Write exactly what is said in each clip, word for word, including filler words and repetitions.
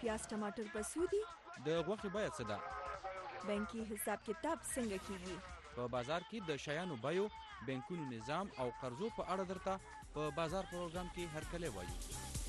پیاز ټماټر په څو دي؟ د غوښې بیه څه ده؟ بانکي حساب کتاب څنګه کیږي؟ په بازار کې د شیانو بیو، بانکونو نظام او قرضو په اړه درته په بازار پروګرام کې هرکلی وایو.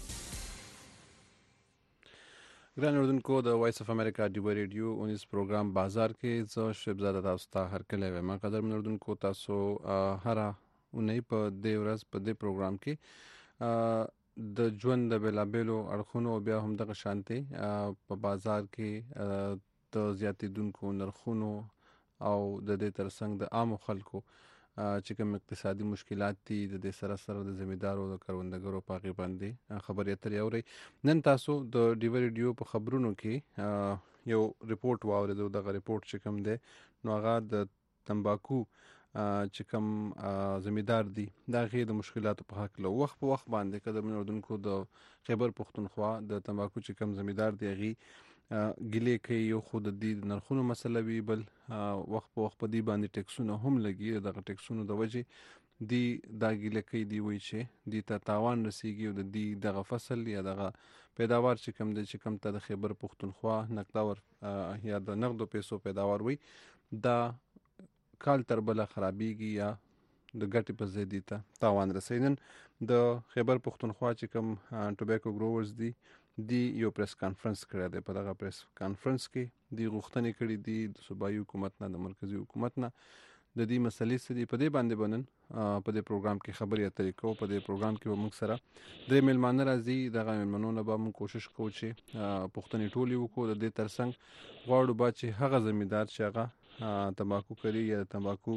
ګران اردوونکو، د وایس اف امریکا ډیو ریډیو اونیز پروګرام بازار کې زه شبزاده تاسو ته هرکلی وایم. قدرمن اردوونکو، تاسو هره اونۍ په دې ورځ په دې پروګرام کې د ژوند د بېلابېلو اړخونو او بیا هم دغه شانتي په بازار کې د زیاتېدونکو نرخونو او د دې ترڅنګ د عامو خلکو چې کوم اقتصادي مشکلات دي د دې سره سره د زمیندارو د کروندګرو په هغې باندې خبرې اترې اورئ. نن تاسو د ډیو ریډیو په خبرونو کې یو ریپورټ واورېدو. دغه ریپورټ چې کوم دی نو هغه د تمباکو چې کوم زمیندار دي د هغې د مشکلاتو په هکله وخت په وخت باندې قدرمن اردوونکو د خیبر پښتونخوا د تمباکو چې کوم زمیندار دي هغې ګیلې کوي. یو خو د دې د نرخونو مسله وي، بل وخت په وخت په دې باندې ټکسونه هم لګي. دغه ټکسونو د وجې دی دا ګیلې کوي، دی وایي چې دې ته تاوان رسیږي او د دې دغه فصل یا دغه پیداوار چې کوم دی چې کوم ته د خیبر پښتونخوا نقداور یا د نقدو پیسو پیداوار وي دا کال تر بله خرابېږي یا د ګټې په ځای دې ته تاوان رسوي. نن د خیبر پښتونخوا چې کوم ټوبیکو ګروورز دي دی یو پریس کانفرنس کړی دی. په دغه پریس کانفرنس کې دی غوښتنې کړي دي د صوبایي حکومت نه، د مرکزي حکومت نه د دې مسلې څه دي. په دې باندې به نن په دې پروګرام کې خبرې اترې کوو. په دې پروګرام کې به موږ سره درې میلمانه راځي. دغه میلمنو نه به موږ کوشش کوو چې پوښتنې ټولې وکړو. د دې ترڅنګ غواړو به چې هغه زمیندار چې هغه تمباکو کری یا تمباکو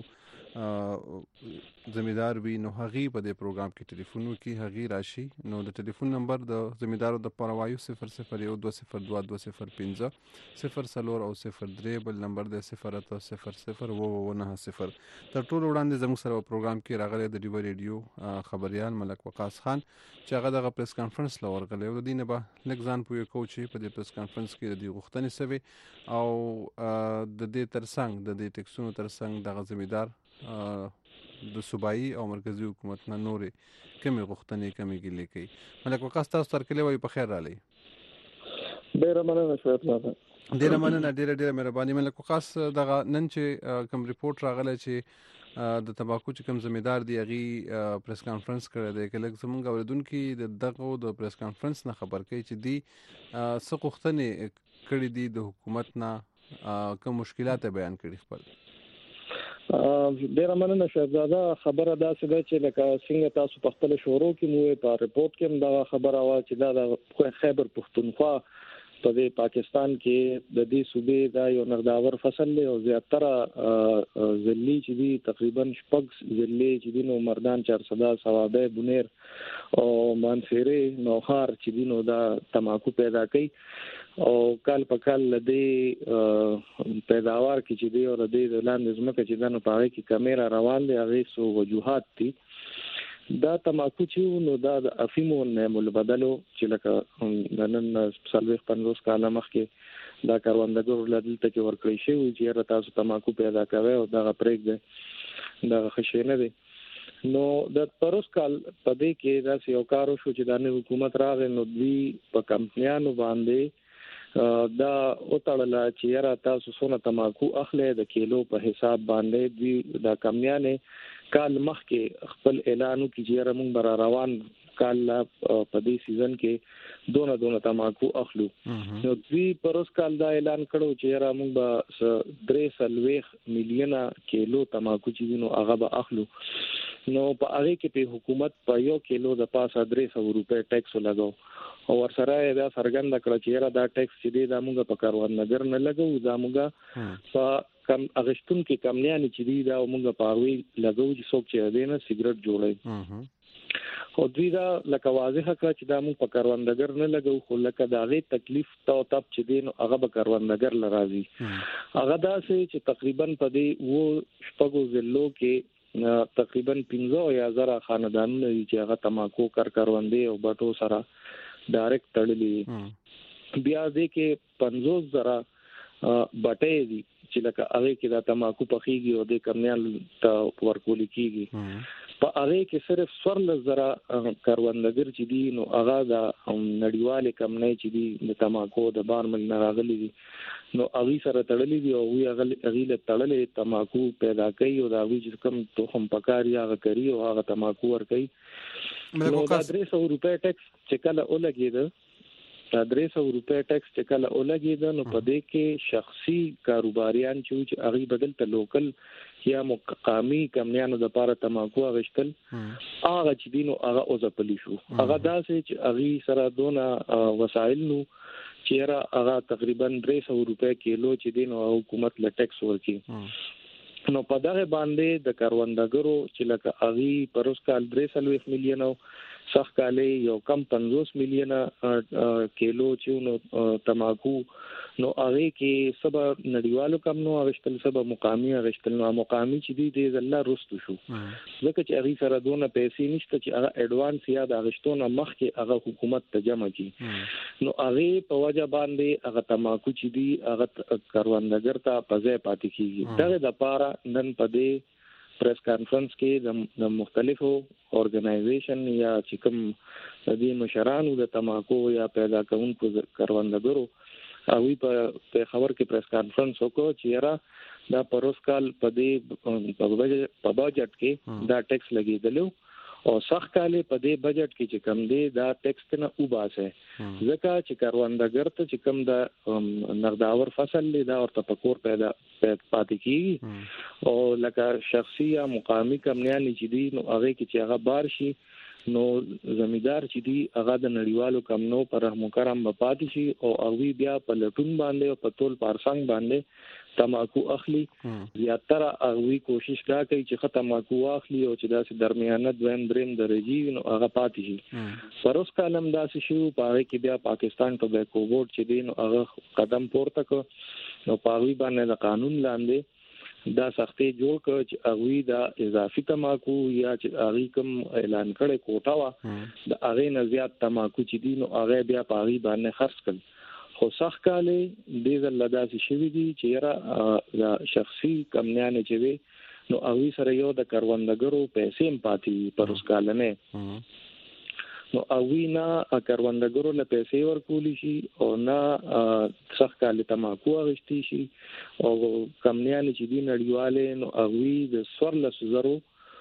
زمیندار وي نو هغې په دې پروګرام کې ټلیفون وکړي، هغې راشي. نو د ټلیفون نمبر د زمیندارو د پاره وایو صفر صفر یو دوه صفر دوه دوه صفر پنځه صفر څلور او صفر درې. بل نمبر د صفر اته صفر صفر اووه اووه نهه صفر. تر ټولو وړاندې زموږ سره په پروګرام کې راغلی د ډیو ریډیو خبریال ملک وقاص خان چې هغه دغه پریس کانفرنس له ورغلی او د دې نه به لږ ځان پوه کوو چې په دې پریس کانفرنس کې د دې غوښتنې څه وې او د دې ترڅنګ د دې ټکسونو ترڅنګ دغه زمیندار د صوبایي او مرکزي حکومت نه نورې کمې غوښتنې کمې ګیلې کوي. ملک وقاص، تاسو ته هرکلی وایو، په خیر راغلی. ډېره مننه شعیب صاحب. ډېره مننه، ډېره ډېره مهرباني. ملک وقاص، دغه نن چې کوم ریپورټ راغلی چې د تمباکو چې کوم زمیندار دی هغې پریس کانفرنس کړی دی، که لږ زموږ اورېدونکي د دغو د پریس کانفرنس نه خبر کوي چې دی څه غوښتنې کړي دي د حکومت نه، کوم مشکلات بیان کړي خپل. ډېره مننه شهزاده. خبره داسې ده چې لکه څنګه تاسو په خپل شروع کې مو په ریپورټ کې هم دغه خبره وه چې دا د خیبر پښتونخوا په دې پاکستان کې د دې صوبې دا یو نقداور فصل دی او زیاتره ضلعې چې دي تقریبا شپږ ضلعې چې دي نو مردان، چارسده، صوابه، بونیر او مانسیرې، نوخار چې دي نو دا تمباکو پیدا کوي او کال په کال لدې پیداوار کې چې دی او لدې د لاندې ځمکه چې دا نو په هغې کې کمې را روان دی. هغې څو وجوهات دي. دا تمباکو چې نو دا د افیمو نعم البدلو چې لکه د نن څلوېښت پنځوس کاله مخکې دا کروندګرو له دلته کې ورکړی شوي چې یاره تاسو تمباکو پیدا کوئ او دغه پرېږدئ، دغه ښه شی نه دی. نو د پروس کال په دې کې داسې یو کار وشو چې دا نوی حکومت راغی نو دوی په کمپنیانو باندې دا وتړله چې یاره تاسو څونه تمباکو اخلئ د کیلو په حساب باندې. دوی دا کمپنیانې کال مخکې خپل اعلان وکړي چې یاره موږ به را روان کال په دې سیزن کې دونه دونه تمباکو اخلو. نو دوی پروس کال دا اعلان کړو چې یاره موږ به درې څلوېښت میلیونه کیلو تمباکو چې دي نو هغه به اخلو. نو په هغې کې په حکومت په یو کیلو د پاسه درې سوه روپۍ ټیکس ولګو او ورسره یې دا څرګنده کړه چې یاره دا ټیکس چې دی دا موږ په کروندګر نه لګوو، دا موږ په کم اغشتونکي کمپنیانې چې دي دا موږ په هغوی لګوو چې څوک چې دی نه سګرټ جوړوي. او دوی دا لکه واضحه کړه چې دا موږ په کروندګر نه لګوو، خو لکه د هغې تکلیف تو تب چې دی نو هغه به کروندګر له راځي. هغه داسې چې تقریبا په دې اووه شپږو ضلعو کې تقریبا پنځه یا زره خاندانونه دي چې هغه تمباکو کر کروندې او بټو سره ډایرکټ تړلي. بیا دې کې پنځوس زره بټۍ دي چې لکه هغې کې دا تمباکو پخېږي او دې کمپنیانو ته ورکول کېږي. په هغه کې صرف څوارلس زره کاروندګر چې دي نو هغه د نړیوال کمپنۍ چې دي د تماکو د بارمل نه راغلي دي نو هغه سره تړلې دي او هغه هغه له تړلې تماکو پیدا کوي او دا وی چې کوم توخم پکاري هغه کوي او هغه تماکو ور کوي نو دا درې سوه روپۍ ټیکس چې کله ولګید دا درې سوه روپۍ ټیکس چې کله ولګید نو په دې کې شخصي کاروباریان چې هغه بدل ته لوکل یا مقامی کمپنیانو د لپاره تماکو غشتل هغه چې دینو هغه اوځپلی شو هغه داسې چې هغه سره دونه وسایل نو چې را هغه تقریبا درې سوه روپۍ کیلو چې دینو حکومت له ټیکس ورکي نو په دغه باندې د کاروندګرو چې لکه هغه پروس کال درې سوه میلیون صح کاله یو کم پنځوس میلیون کیلو چې نو تماکو نو هغه کې سبا نړیوالو کم نو غشتل سبا مقامی غشتل نو مقامی چې دی د الله رستو شو ځکه چې هغه سره دونه پیسې نشته چې هغه اډوانس یا د غشتونه مخ کې هغه حکومت ته جمع کی نو هغه په وجه باندې هغه تماکو چې دی هغه کاروندګر ته پځه پاتې کیږي دغه د پاره نن پدې پریس کانفرنس کې د مختلفو اورګنایزیشن یا چې کوم د دې مشرانو د تماکو یا پیدا کوونکو کاروندګرو هغه په خبر کې پریس کانفرنس وکړ چې را دا پروس کال په دې په بجټ کې دا ټیکس لګیدلو او صح کاله په دې بجټ کې چې کم دی دا ټیکس نه وباسه ځکه چې کاروندګر ته چې کم دا نقداور فصل لی دا ورته پکور پیدا پاتې کیږي او لکه شخصي یا مقامی کمپنیان چې دي نو هغه کې چې هغه بار شي نو زمیدار چې دی هغه د نړیوالو کمنو پر رحم کرم پاتې شي او هغه بیا په لټون باندې او په تول پارسنګ باندې تماکو اخلي زیاتره هغه کوشش دا کوي چې ختماکو اخلي او چې داسې درمیانه دویم دریم درجی نو هغه پاتې شي پروس کالم داسې شو پاره کې بیا پاکستان ټوبیکو بورډ چې دی نو هغه قدم پورته کو نو پاوی باندې د قانون لاندې دا سختي جوړ کړ چې هغه دا اضافي تماکو یا چې هغه کوم اعلان کړي کوټا وا د هغه نه زیات تماکو چې دي نو هغه بیا پاغي باندې خرڅ کړ خو صح کاله دې زلداسي شوی دي چې را شخصي کمپنیان چې وي نو هغه سره یو د کاروندګرو پیسې هم پاتې پروس کال نه نو اوینا کاروندګرو له پیسې ورکولی شي او نه صح کال تماکو غشتي شي او کمپنیان چې دي نړیواله نو اوی د سورلس زرو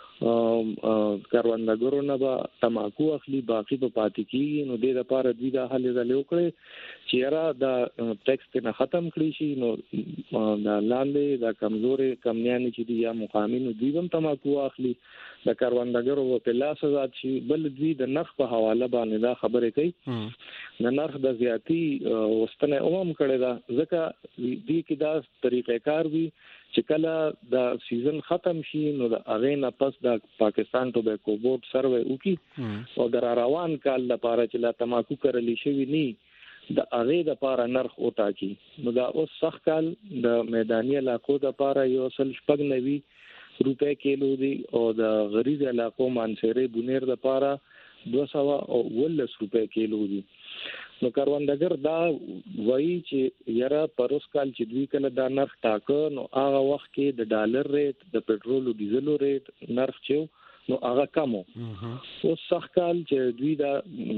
کاروندګرو نه با تماکو اخلي باقي په پاتې کیږي نو د لپاره دوی د حل زلو کړي چې را د ټیکس نه ختم کړي شي نو د لاندې د کمزوري کمپنیان چې دي یا مقامین دوی هم تماکو اخلي د کاروندګرو په لاس ځات شي بل دوی د نرخ په حواله باندې دا خبره کوي د نرخ د زیاتی وستنه عموم کړي دا ځکه دې کې دا طریقې کار وي چې کله د سیزن ختم شي نو د اغه نه پس د پاکستان ټوبیکو بورډ سروې وکي او د روان کال لپاره چې لا تماکو کړلی شوی ني د اغه د لپاره نرخ وټاکي نو دا اوس سخت کال د میداني علاقو د لپاره یو سل شپږ نوي روپے کیلو دی او د غریب علاقو مانسيري بونیر د لپاره دوه سوه او ولس روپے کیلو دی نو کاروندګر دا وایي چې یاره پروس کال چې دوی کله دا نرخ ټاکه نو هغه وخت کې د ډالر ریټ د پېټرول او ډیزل ریټ نرخ چې نو هغه کمو او سخت کال چې دوی دا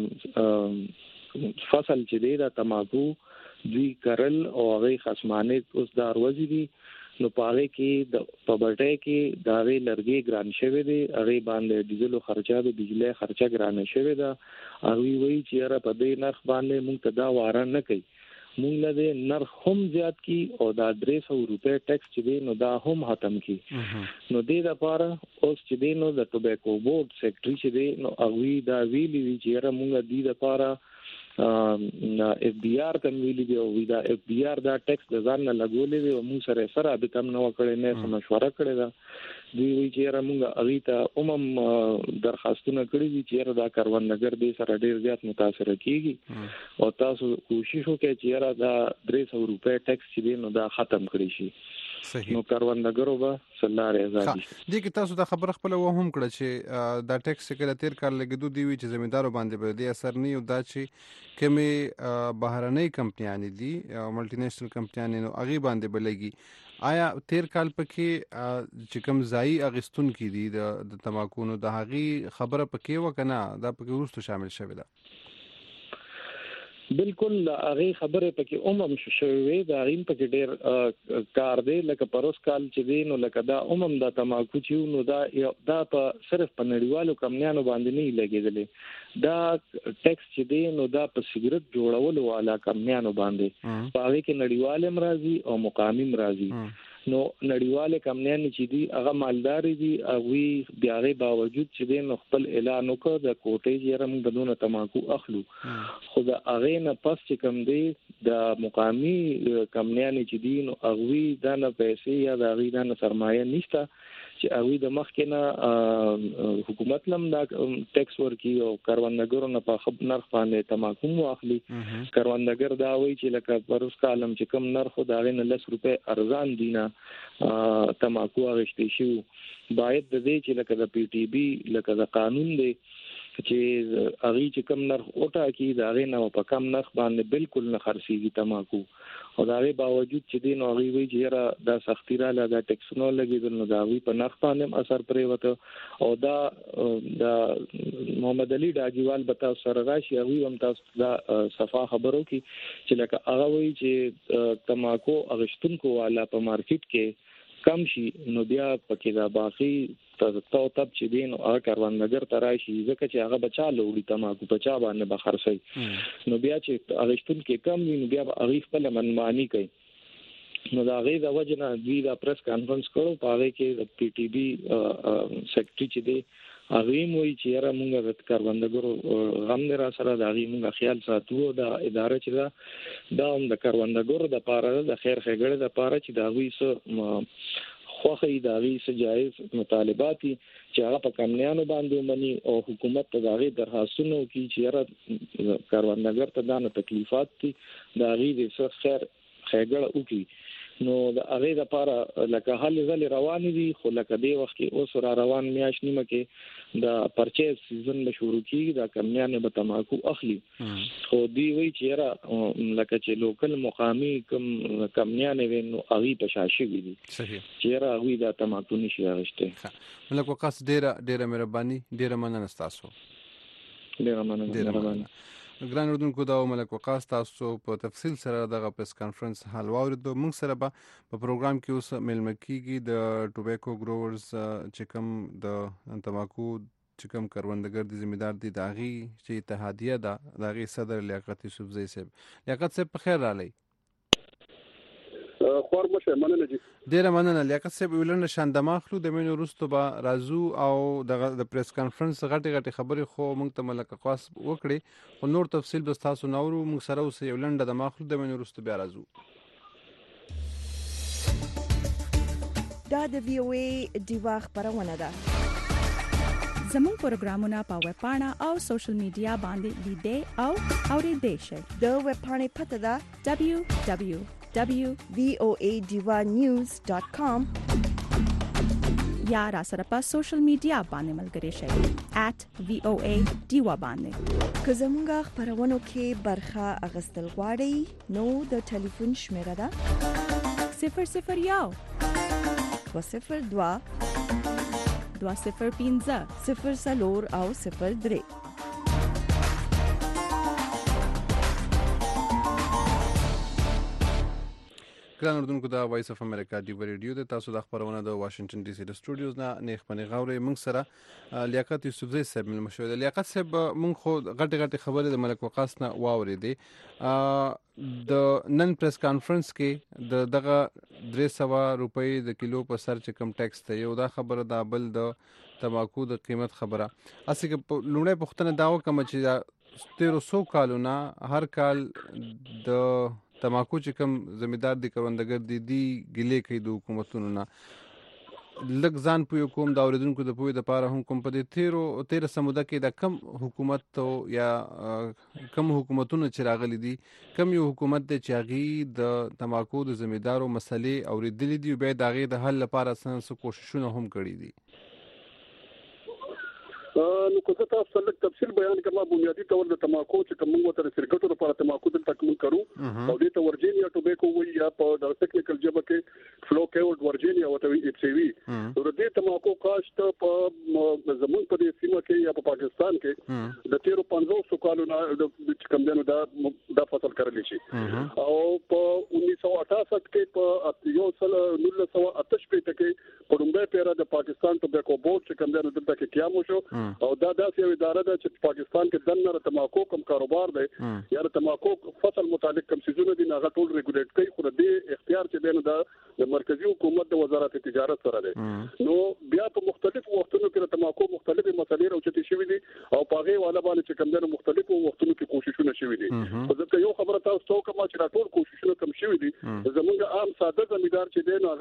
فصل چې دی دا تماکو دوی کرل او هغه خصمانه اوس دار وزيدي نو پاره کې د پبټه کې دا غي لرګي ګران شوی دی هغه باندې ډیزل او خرچه د بجلی خرچه ګران شوی دا هغه وی چې را په دې نرخ باندې مونږ ته دا واره نه کوي مونږ له نرخ هم زیات کی او دا درې سوه روپے ټیکس چې دی نو دا هم ختم کی نو دې لپاره اوس چې دی نو د ټوبیکو بورډ سیکریټری چې دی نو هغه دا ویلي چې را مونږ دې لپاره اف بي آر تم ویلي دی او دا اف بي آر دا ټیکس د ځان نه لګولې دی او موږ سره سره به تم نو کړی نه مشوره کړی دا دوی وی چې را مونږ اغه ته عموم درخواستونه کړی دي چې دا کاروندګر دې سره ډیر زیات متاثر کیږي او تاسو کوشش وکړئ چې را دا درې سوه روپے ټیکس چې دی نو دا ختم کړی شي صحیح نو کاروندګرو به سلاره آزادي دي کې تاسو دا خبره خپل و هم کړه چې دا ټیکس کله تیر کال لګیدو دی وی چې زمیندارو باندې به دي اثر نه یو دا چې کمه بهرنۍ کمپنیان دي او ملټي نېشنل کمپنیان نو اغي باندې بلګي آیا تیر کال پکې چې کوم ځای اغستون کې دي د تماکو نو د هغې خبره پکې وکنه دا پکې وروسته شامل شوی ده؟ بالکل هغه خبره پکې عموم شوی وي دا غیم پکې ډیر کار دی لکه پروس کال چې دی نو لکه دا عموم د تماکو چې نو دا دا په صرف په نړیوالو کمپنیانو باندې نه لګیدلې دا ټیکس چې دی نو دا په سیګریټ جوړولو والا کمپنیانو باندې په هغه کې نړیوال مرضی او مقامی مرضی نو نړیواله کمپنیان چې دي هغه مالدار دي هغه بیا غي باوجود چې دین خپل اعلان وکړ د کوټې جرم بدون تماکو اخلو خو دا هغه نه پس چې کم دي د مقامی کمپنیان چې دي نو هغه دا نه پیسې یا دا غي دا نه سرمایه نشته چې هغه د مخکنه حکومت لم دا ټیکس ورکی او کاروانګرو نه په خپ نرخ باندې تماکو واخلي کاروانګر دا وایي چې لکه پروس کالم چې کم نرخ دا غي نه لس روپے ارزان دینه تماکو اغشتي شو باید د دې چې لکه د پی ټی بی لکه د قانون دی چې اغي چې کم نرخ اوټا کی دا غي نه په کم نرخ باندې بالکل نه خرڅيږي تماکو او دا غي باوجود چې دین او غي وی چې را د سختي را لا د ټیکنالوژي د نو دا غي په نرخ باندې اثر پرې وته او دا د محمد علي ډاجیوال بتا سره راشي هغه هم تاسو دا صفه خبرو کی چې لکه هغه وی چې تماکو اغشتونکو والا په مارکیټ کې کم شي نو بیا پکې دا باقي تاسو تب چې دین او کاروانګر تراشي ځکه چې هغه بچا لوړي تماکو بچا باندې بخرسي نو بیا چې اغشتون کې کم وي نو بیا هغه خپل منمانی کوي نو دا غي د وجنه دوی دا پریس کانفرنس کړو په هغه کې د پی ټی بی سیکریټری چې دی هغه موي چې را مونږ د کاروانګرو غم نه را سره دا غي مونږ خیال ساتو دا اداره چې دا دا هم د کاروانګرو د پاره د خیر خګړې د پاره چې دا غوي سو خوخه دا غي سجایز مطالباتي چې هغه په کمنیانو باندې مني او حکومت ته دا غي درخواستونه کوي چې را کاروانګر ته دا نه تکلیفات دي دا غي د خیر خګړه وکي نو د هغه لپاره لکه حل زل روان دي خو لکه دی وخت کې اوس را روان میاش نیمه کې د پرچیز سیزن به شروع کیږي دا کمنیانه به تماکو اخلي خو دی وی چې را لکه چې لوکل مقامی کم کمنیانه وینو هغه په شاشه دي صحیح چې را هغه دا تماکو نشي راغشته ملک وقاص ډیره ډیره مهرباني ډیره مننه تاسو ډیره مننه ګران اردوونکو دا ملک وقاص تاسو په تفصیل سره دغه پریس کانفرنس حال واوریدو موږ سره به په پروګرام کې اوس ملمه کیږي د ټوبیکو ګروورز چې کوم د تماکو چې کوم کاروانګر دي ذمہ دار دي داغي چې اتحادیه ده داغي صدر لیاقت یوسفزئی صاحب لیاقت صاحب په خیر رالی خور مشه مننه جی ډیره مننه لیاقت صاحب ولنه شاندما خلو د مینو رستو با رازو او د پریس کانفرنس غټي غټي خبرې خو موږ ته ملک وقاص وکړي خو نور تفصیل بس تاسو نورو موږ سره اوس یو لنډه د ماخلو د مینو رستو بیا رازو دا د وی او ای دیوا خبرونه ده زموږ پروګرامونه په ویب پاڼه او سوشل میډیا باندې لیدئ او اورئ شئ د ویب پاڼې پته ده دبليو دبليو دبليو وی او ای دیوا نیوز ډاٹ کام یا را سره په سوشل میډیا باندې ملګری شئ ایٹ وی او ای دیوا باندې که زموږ خبرونو کې برخه اغستل غواړئ نو د ټلیفون شمیره ده صفر صفر یو دو صفر دوا دوا صفر پنځه صفر سلور او صفر درې ګران اردوونکو دا وایس اف امریکا دی ریډیو د تاسو د خبرونه د واشنگټن ډي سي د سټوډیوز نه نیخ پنی غوري موږ سره لیاقت یوسفزئی صاحب مل مشوده لیاقت صاحب موږ خو غټ غټ خبره د ملک وقاص نه واورېدې د نن پریس کانفرنس کې د دغه درې سوه روپۍ د کیلو په سر چې کم ټیکس ته یو دا خبره دا بل د تماکو د قیمت خبره اسی کې لومړی پوښتنه دا وکړم چې تیرو سو کالونه هر کال د تماکو چې کوم زمیدار دي کاروانګر دي دی ګلې کوي د حکومتونو نه لږ ځان پوی کوم دا اوریدونکو د پوی د پاره هم کوم په دې تیرو تیر سموده کې د کم حکومت یا کم حکومتونو چې راغلي دي کم یو حکومت د چاغي د تماکو د زمیدارو مسلې اوریدلې دي به د غي د حل لپاره څه کوششونه هم کړي دي نو کوڅه تاسو سره تفصیل بیان کوم بنیادی تور د تماکو چې کوم وتر شرکتونو لپاره تماکو د تکمیل کړو او د ورجینیا ټوبیکو وی یا په د ټیکنیکل جبه کې فلو د کوم دنو دا د فصل کړل شي او په उन्नीस सौ अठासठ کې په یو سل نولس سو اتش په کې په لومړی پیره د پاکستان ټوباکو بورډ چې کوم دنو دلته کې قیام وشو او دا داسې یو اداره ده چې پاکستان کې دنه تماکو کم کاروبار دی یا تماکو فصل متعلق کوم سيزونه دي هغه ټول ریګولیټ کوي خو د اختیار چې دنه د مرکزی حکومت د وزارت تجارت سره دی نو بیا په مختلفو وختونو کې د تماکو مختلفې مسلې راوچتې شوې دي او په هغه والا باندې چې کوم دنه مختلفو وختونو کې کوششونه شوې دي خو ځکه یو خبره تاسو ته کوم چې ټول کوششونه کم شوې دي زمونږ عام ساده زمیندار چې دی نو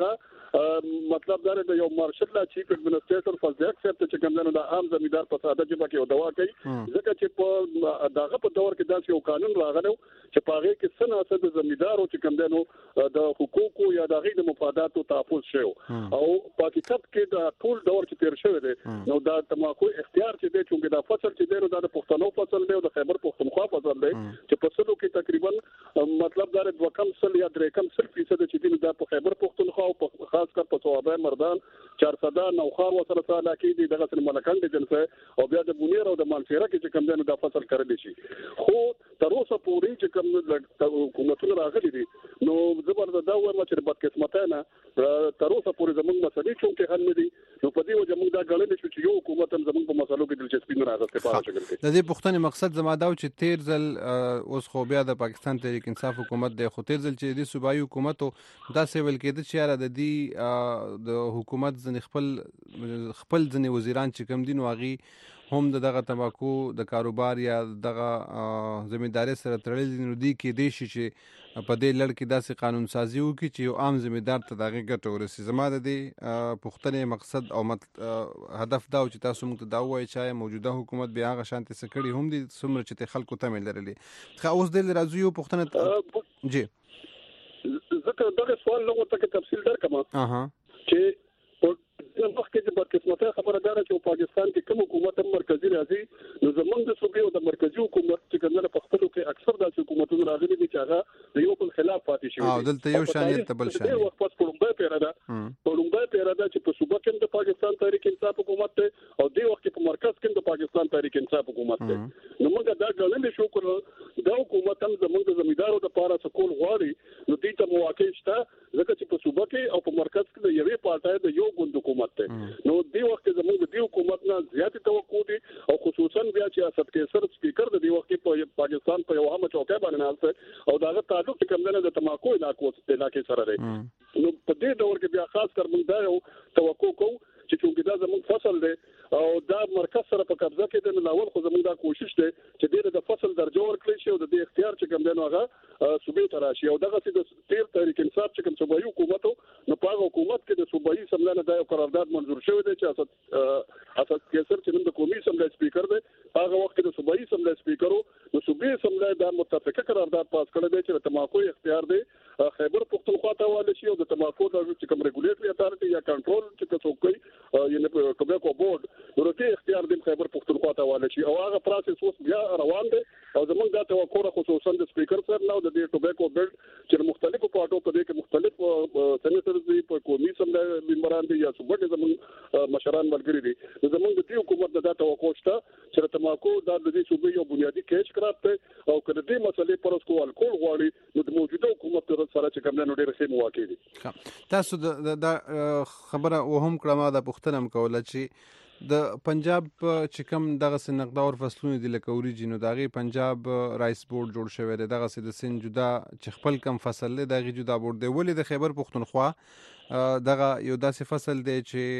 هغه مطلب دا دی یو مارشل لا چیف ایڈمنسټریټر فضیلت صاحب چې کوم دنه د عام زمیندار په ساده ژبه کې دوا کوي ځکه چې په داغه په دور کې داسې یو قانون راغلی چې په هغه کې سن اساس د زمیندارو چې کوم دنه د حقوقو یا د غیر مفاداتو تحفظ شو او په کتاب کې د ټول دور کې تیر شوی دی نو دا تماکو اختیار چې دی چې دا فصل چې دی نو دا د پښتنو فصل دی او د خیبر پښتونخوا فصل دی چې په سلو کې تقریبا مطلب دا د وکم سل یا درې کم سل فیصد چې دی دا په خیبر پښتونخوا او خاص کر په صوابه مردان چارسده نوخار وسره سره کې دی دغه سن ملکان دي جنسه او بیا د بونیر او د مانسیره کې چې کوم دی دا فصل کړل شي خو تر اوسه پورې چې کوم حکومتونه راغلي دي نو زبر دا وایم چې بد قسمته نه تر اوسه پورې زموږ مسلې چې حل نه دي نو په دې وجه موږ دا غړل شو چې یو حکومت هم زموږ په مسلو کې دلچسپي نه راغسته په شکل کې د دې پښتنې مقصد زما دا چې تیر ځل اوس خو بیا د پاکستان تحریک انصاف حکومت دی خو تیر ځل چې د صوبایي حکومت دا څه ویل کېده چې یاره د دې د حکومت ځنې خپل خپل ځنې وزیران چې کوم دي نو هغې هم د دغه تماکو د کاروبار یا دغه زمینداري سره تړلي دي نو دوی کېدای شي چې په دې لړ کې داسې قانون سازي وکړي چې یو عام زمیندار ته د هغې ګټه ورسي زما د دې پوښتنې مقصد او هدف دا و چې تاسو موږ ته دا ووایئ چې موجوده حکومت بیا هغه شانتې څه کړي هم دي څومره چې ته خلکو تمې لرلې ښه اوس دې راځو یو پوښتنه جی ځکه دغه سوال نه ورته کې تفصیل درکم چې مخکې د بدقسمتۍ خبره دا ده چې پاکستان کې کوم حکومت مرکزی راځي نو زمونږ د صوبې او د مرکزی حکومت چې کومه په خپلو کې اکثر د حکومتونو راغلي دي چې هغه د یو بل خلاف پاتې شوی او دلته یو شان ته بل شان دی وخت په لومړی پیره ده په لومړی پیره ده چې په صوبه کې د پاکستان تحریک انصاف حکومت ته او د وخت په مرکز کې د پاکستان تحریک انصاف حکومت ته نو موږ دا غوښتل شو کړو دا حکومت هم زمونږ د زمیندارو لپاره سکول غواړي نو دې ته مواقع شته ځکه چې په صوبه کې او په مرکز کې د یوې پارټای د یو ګوند حکومت ته نو دی وخت زموږ د حکومت نه زیاتې توقع دي او خصوصا بیا چې اسد کیسر سپیکر د دی وخت په پاکستان په یو هغه چوکۍ باندې نالته او داغه تعلق کوم نه د تماکو علاقو علاقې سره دی نو په دې دور کې بیا خاص کر موږ دا یو توقع کوو چې څنګه دا زموږ فصل دی او دا مرکز سره په قبضه کې د ناول خو زموږ دا کوشش دی چې د فصل درجه ورکړي شي او د اختیار چې کوم دی نو هغه صوبې ته راشي او دغه چې د تیر تحریک انصاف چې کوم صوبایي حکومت نو په حکومت کې د صوبایي سملانه دا یو قرارداد منظور شوی دی چې اساس اساس کیسر چې د قومي سملای سپیکر دی هغه وخت د صوبایي سملای سپیکرو نو صوبایي سملای دا متفقه قرارداد پاس کړی دی چې تماکو اختیار دی خیبر پښتونخوا ته واله شي او د تماکو د چې کوم ریګولیټري اتارټي یا کنټرول چې څوک کوي یعنی ټوباکو بورډ ورته اختیار د خیبر پښتونخوا ته واله شي او هغه پروسس اوس بیا روان دی او زموږ دا توقع خصوصا د سپیکر سره نو د ټوباکو بورډ چې مختلفو پارټو په دې کې مختلف سېنیټرز دي په قومي سملای ممبران دي یا صوبې زموږ مشران ملګري دي زموږ د حکومت دا توقع شته چې تماکو د دې صوبې یو بنیادی کېچ کرافت او کله دې مسلې پر اوس کول کول غواړي نو د موجوده حکومت سره چې کوم نه ډېر ښه مواقع دي تاسو د خبره وهم کړم دا پوښتنه م کوله چې د پنجاب چې کوم دغه سنقدار فصلونه دي لکه اوریجن نو دغه پنجاب رایس بورډ جوړ شوی دی دغه سید سن جدا چې خپل کم فصل له دغه جدا بورډ دی ولې د خیبر پښتونخوا دغه یو داسې فصل دی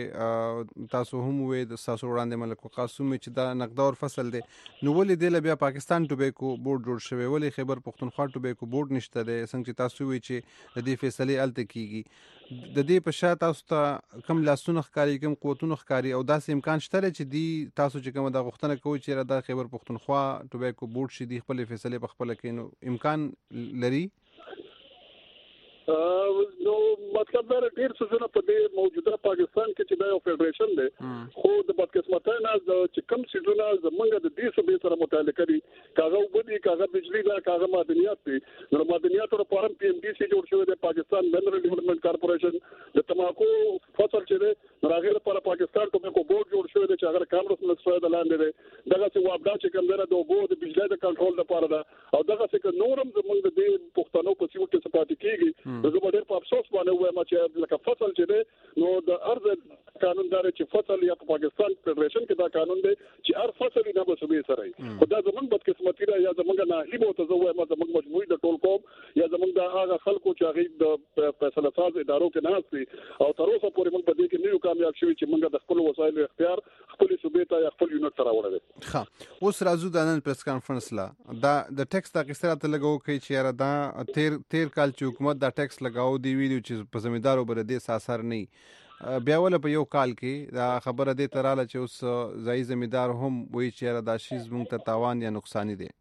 چې تاسو هم وې د تاسو وړاندې ملک قاسم چې دا نقدار فصل دی نو ولې د بیا پاکستان ټوباکو بورډ جوړ شوی ولې خیبر پښتونخوا ټوباکو بورډ نشته دی څنګه چې تاسو وې چې د دې فیصله الته کیږي د دې په شا تاسو ته کم لاسونه ښکاری کم قوتونه ښکاری او داسې امکان شته چې دی تاسو چې کوم د غوښتنه کوي چې د خیبر پښتونخوا ټوباکو بورډ شي د خپل فیصله په خپل کې نو امکان لري نو مطلب دا ډیر څه نه په دې موجوده پاکستان کې چې دا یو فدریشن دی خو د بدقسمتۍ نه چې کم سیزونه زمونږ د دې صوبې سره متعلق دي کاغه وبدي کاغه بجلی دا کاغه معدنیات دي نو معدنیاتو لپاره پی ام ډي سي جوړ شوی دی پاکستان منرل ډیولپمنٹ کارپوریشن د تماکو فصل چې دی راغله لپاره پاکستان ټوبیکو بورډ جوړ شوی دی چې هغه کامرس منسټر د لاندې دی دغه څه وابدا چې کوم دی د وبو د بجلی د کنټرول لپاره دا او دغه څه نورم زمونږ د دې پښتنو په سیمو کې سپاتې کیږي زه به ډېر په افسوس باندې وایم چې لکه فصل چې دی نو د ارض قانون دار چې فصل یا په پاکستان فدریشن کې دا قانون دی چې هر فصل نه به صوبې سره خدا زمونږ بدقسمتي ده یا زمونږ نه هیبو ته زه وایم زمونږ مجموعي د ټول قوم یا زمونږ د هغه خلکو چې هغه د فیصله ساز ادارو کې ناست دي او تر اوسه پورې موږ په دې کې نه یو کامیاب شوي چې موږ د خپل وسایلو اختیار خپل صوبې ته یا خپل یونټ ته راوړل. ښه اوس راځو د نن پریس کانفرنس لا دا د ټیکس د اخیستلو ته لګو کوي چې یاره دا تیر تیر کال چې حکومت دا ټیکس لګاو دی ویلو چې په زمیندارو بر دې ساسر نه بیا ول په یو کال کې دا خبره دې تراله چې اوس ځای زمیندار هم وایي چې یاره دا شیز مونږ ته تاوان یا نقصان دي.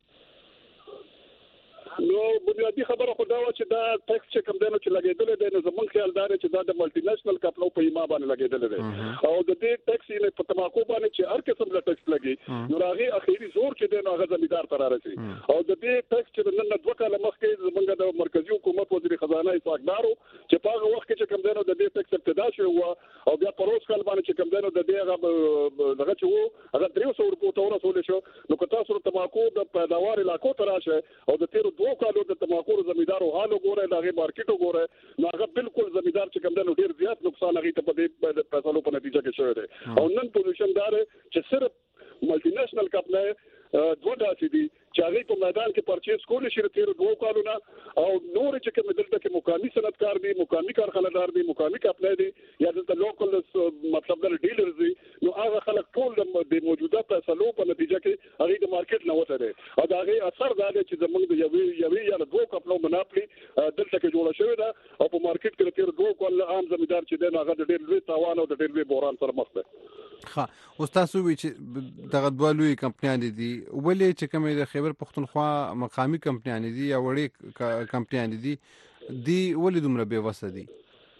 نو بنیادی خبره خو دا و چې دا ټیکس چې کوم دی نو چې لګېدل دی نو زمونږ خیال دا چې دا د ملټي نېشنل کمپنو په ایما باندې لګېدل دی او د دې ټیکس یې په تماکو باندې چې هر قسم له ټیکس لګي نو راغي اخیری زور چې دی نو هغه زمیندار ته رارسي او د دې ټیکس چې نن دوه کاله مخکې زمونږ د مرکزی حکومت وزیر خزانه اسحاقدارو چې په هغه وخت کې چې کوم دی نو د دې ټیکس ابتدا شوی و او بیا په روز کال باندې چې کوم دی نو د دې هغه دغه چې وو هغه درې سوه روپیو ته ورسول شو نو که تاسو تماکو د پیداوار علاقو ته راشه او د تیرو دوه کالو د تماکو زمیندارو حال وګوره دا غي مارکیټ وګوره نو هغه بالکل زمیندار چې کوم دی نو ډیر زیات نقصان هغه ته په دې فیصلو په نتیجه کې شوی دی او نن پوزیشن دار چې صرف ملټي نېشنل کمپنۍ دوه داسې دي چې هغه په میدان کې پرچیز کول شي تیر دوه کالونه او نور چې کوم دلته کې مقامي صنعتکار دي مقامي کارخانه‌دار دي مقامي کمپنۍ دي یا دلته لوکل مطلب د ډیلرز دي نو هغه خلک ټول د موجوده فیصلو په نتیجه کې هغه د مارکیټ نه وته دي او دا هغه اثر دا دی چې زمونږ د یوې یوې یا دوه کمپنو مناپلي دلته کې جوړه شوې ده او په مارکیټ کې تیر دوه کال عام زمیندار چې دی هغه د ډیر لوی تاوان او د ډیر لوی بحران سره مخ دی. ښه اوس تاسو وی چې دغه دوه لوی کمپنیان دي ولې چې کومې د خیبر پښتونخوا مقامی کمپنیان دي یا وړې کمپنیان دي دی ولې دومره بې وسه دي؟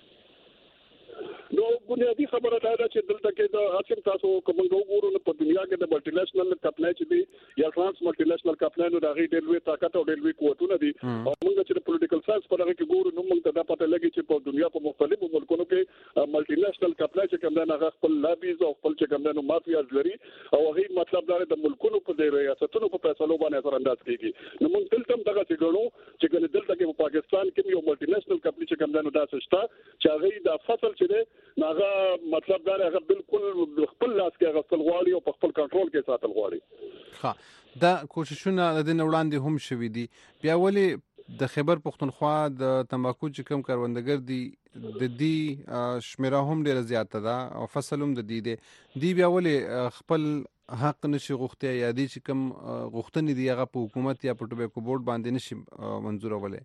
نو بنیادی خبره دا ده چې دلته کې د حاکم تاسو کوم وګورو په دنیا کې د ملټي نېشنل کمپنۍ چې دي یا ټرانس ملټي نېشنل کمپنۍ نو د هغې ډېر لوی طاقت او ډېر لوی قوتونه دي او موږ چې د پولیټیکل ساينس په هغه کې ګورو نو موږ ته دا پته لګي چې په دنیا په مختلفو ملکونو کې ملټي نېشنل کمپنۍ چې کوم دی هغه خپل لابیز او خپل چې کوم دی نو مافیاز لري او هغه مطلب دا د ملکونو په دی ریاستونو په فیصلو باندې اثر انداز کیږي نو موږ دلته هم دغه څه ګڼو چې ګنې دلته کې په پاکستان کې یو ملټي نېشنل کمپنۍ چې کوم دی نو دا څه شته چې هغه د فصل چې دی هغه مطلب دا هغه بالکل خپل لاس کې غسل غواړي او په خپل کنټرول کې ساتل غواړي. ښه دا کوششونه د دې وړاندې هم شوي دي بیا ولې د خیبر پښتونخوا د تمباکو چې کوم کروندګر دي د دې شمیره هم ډیره زیاته ده او فصل هم د دې دی دی بیا ولې خپل حق نشي غوښتي یا دې چې کوم غوښتنې دي هغه په حکومت یا په ټوبیکو بورډ باندې نشي منظورولای؟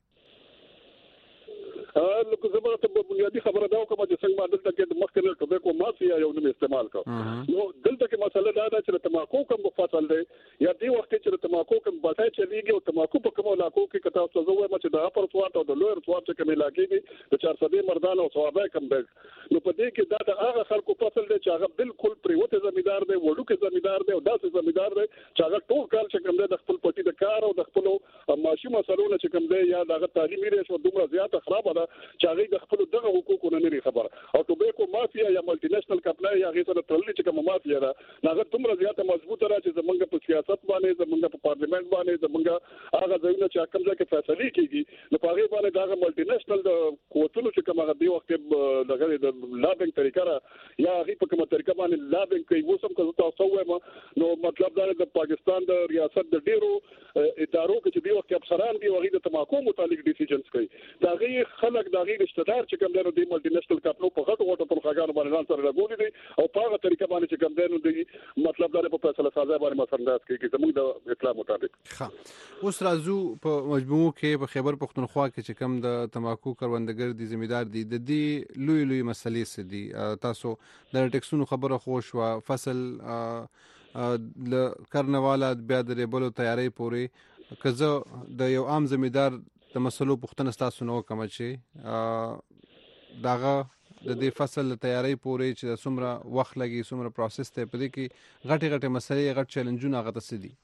لکه زما ته بنیادی خبره دا کومه چې څنګه دلته کې د مخکنه ټوبیکو مافیا یو نوم استعمال کړ نو دلته کې مسله دا ده چې تماکو کوم فصل دی یا دی وخت چې تماکو کوم بټای چلیږي او تماکو په کوم علاقو کې کته تاسو زوې چې د اپر سوات او د لویر سوات چې کوم علاقې دي د چار سده مردان او ثوابه کم دی نو په دې کې دا د هغه خلکو فصل دی چې هغه بالکل پریوت زمیندار دی وړوکې زمیندار دی او داسې زمیندار دی چې هغه ټول کال چې کوم دی د خپل پټي د کار او د خپل معاشي مسلونه چې کوم دی یا د تعلیمي ریښه دومره زیاته خراب ده چې هغه د خپل دغه حقوقو نه لري خبر او ټوبیکو مافیا یا ملټي نېشنل کمپنۍ یا هغه سره تړلې چې کوم مافیا ده هغه دومره زیاته مضبوطه ده چې زمونږ په سیاست باندې زمونږ په پارلیمنت باندې زمونږ هغه ځایونه چې حکم ځکه فیصله کیږي نو په هغه باندې دا ملټي نېشنل د قوتونو چې کوم هغه دی وخت دغه د لابینګ طریقه را یا هغه په کومه طریقه باندې لابینګ کوي وسم که تاسو وایم نو مطلب دا د پاکستان د ریاست د ډیرو ادارو کې چې دی وخت افسران دی هغه د تماکو متعلق ډیسیژنز کوي دا غي خلک دا غي رشتہ دار چې کوم دی د ملټي نېشنل کمپنو په غټو غټو تنخواګانو باندې ځان سره راغولي دي او په هغه طریقه باندې چې کوم دی دی مطلب دا په فیصله سازي باندې مسنداز کوي زموږ د اطلاع مطابق. ښه اوس راځو په مجموع کې په خیبر پښتونخوا کې چې کوم د تماکو کروندګر دي زمیندار دي د دې لوی لوی مسلې څه دي تاسو د ټیکسونو خبره خو شو فصل ل کرنواله بیا د ریبلو تیاری پورې کزه د یو عام زمیندار د مسلو پوښتنه ستاسو نو کوم چې داغه د دې فصل تیاری پورې چې څومره وخت لګي څومره پروسس ته پدې کې غټي غټي مسلې غټ چیلنجونه غته سدي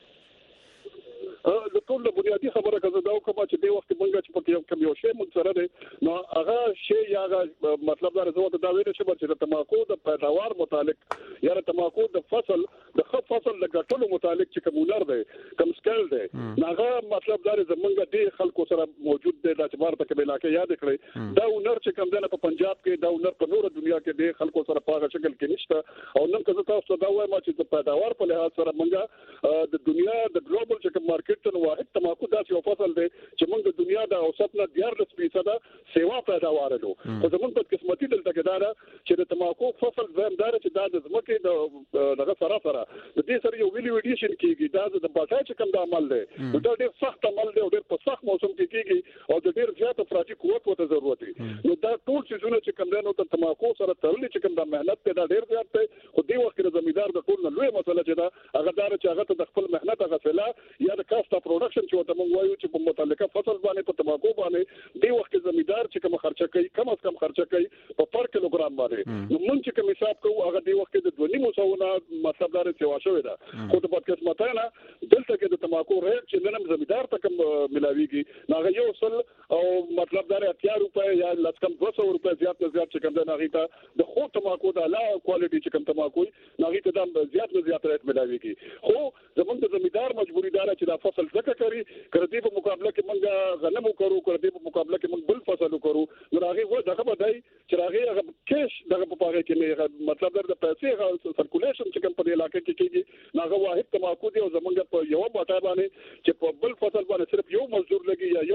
د ټول د بنیادی خبره کزه دا کومه چې د وخت منګه چې په کوم یو شی مونږ سره دی نو هغه شی یا مطلب دا زه دا ویل چې چې د تماکو د پیداوار متعلق یا د تماکو د فصل د خپ فصل د ګټلو متعلق چې کومولر دی کم سکیل دی هغه مطلب دا زمونږ د خلکو سره موجود دی د اعتبار ته کې علاقې یاد کړئ دا ونر چې کوم دی په پنجاب کې دا ونر په نور دنیا کې د خلکو سره په هغه شکل کې نشته او نن کزه تاسو دا وایم چې د پیداوار په لحاظ سره مونږه د دنیا د ګلوبل چې مارکیټ ته واحد تماکو داسې یو فصل دی چې موږ د دنیا د اوسط نه دیارلس فیصده سیوا پیداوار لرو خو زموږ په قسمتي دلته کې دا چې د تماکو فصل زمدار چې دا د ځمکې د دغه سره سره د دې سره یو ویلی ویډیشن کیږي دا د بټای چې کوم د عمل دی دا ډېر سخت عمل دی او ډېر په سخت موسم کې کیږي او د ډېر زیات افراطي قوت ورته ضرورت دی نو دا ټول څه چې کوم دی نو د تماکو سره تړلې چې کوم د مهنت ته دا ډېر زیات دی خو دې وخت کې زمیندار د ټول نه لوی مسله چې دا هغه دار چې هغه د خپل مهنت هغه فعلا یا د کاسټ پروډکشن چې وته موږ وایو چې په متعلقه فصل باندې په تماکو باندې دی وخت زمیندار چې کوم خرچه کوي کم از کم خرچه کوي په پر کیلوګرام باندې نو موږ چې کوم حساب کوو هغه دی وخت د دوه نیمو سوونه مطلب دار چې واښوي دا خو د پات قسمت نه دلته کې د تماکو ریټ چې نن زمیندار ته کوم ملاويږي هغه یو سل او مطلب دار اتیا روپے یا لږ کم دوه سوه روپے زیات نه زیات چې کوم د ناغي ته د خو تماکو د اعلی کوالټي چې کوم تماکو ناغي ته د زیات نه زیات ریټ ملاويږي خو زمونږ د زمیندار مجبوری دار چې دا فصل ځکه کوي کړدي په مقابله کې موږ غنم وکړو کړدي په مقابله کې موږ بل فصل وکړو نو هغه و دغه بدای چې هغه هغه کیش دغه په هغه کې نه مطلب د پیسې سرکولیشن چې کوم په علاقې کې کېږي هغه واحد تماکو دی او زمونږ په یو باټا باندې چې په بل فصل باندې صرف یو مزدور لګي یا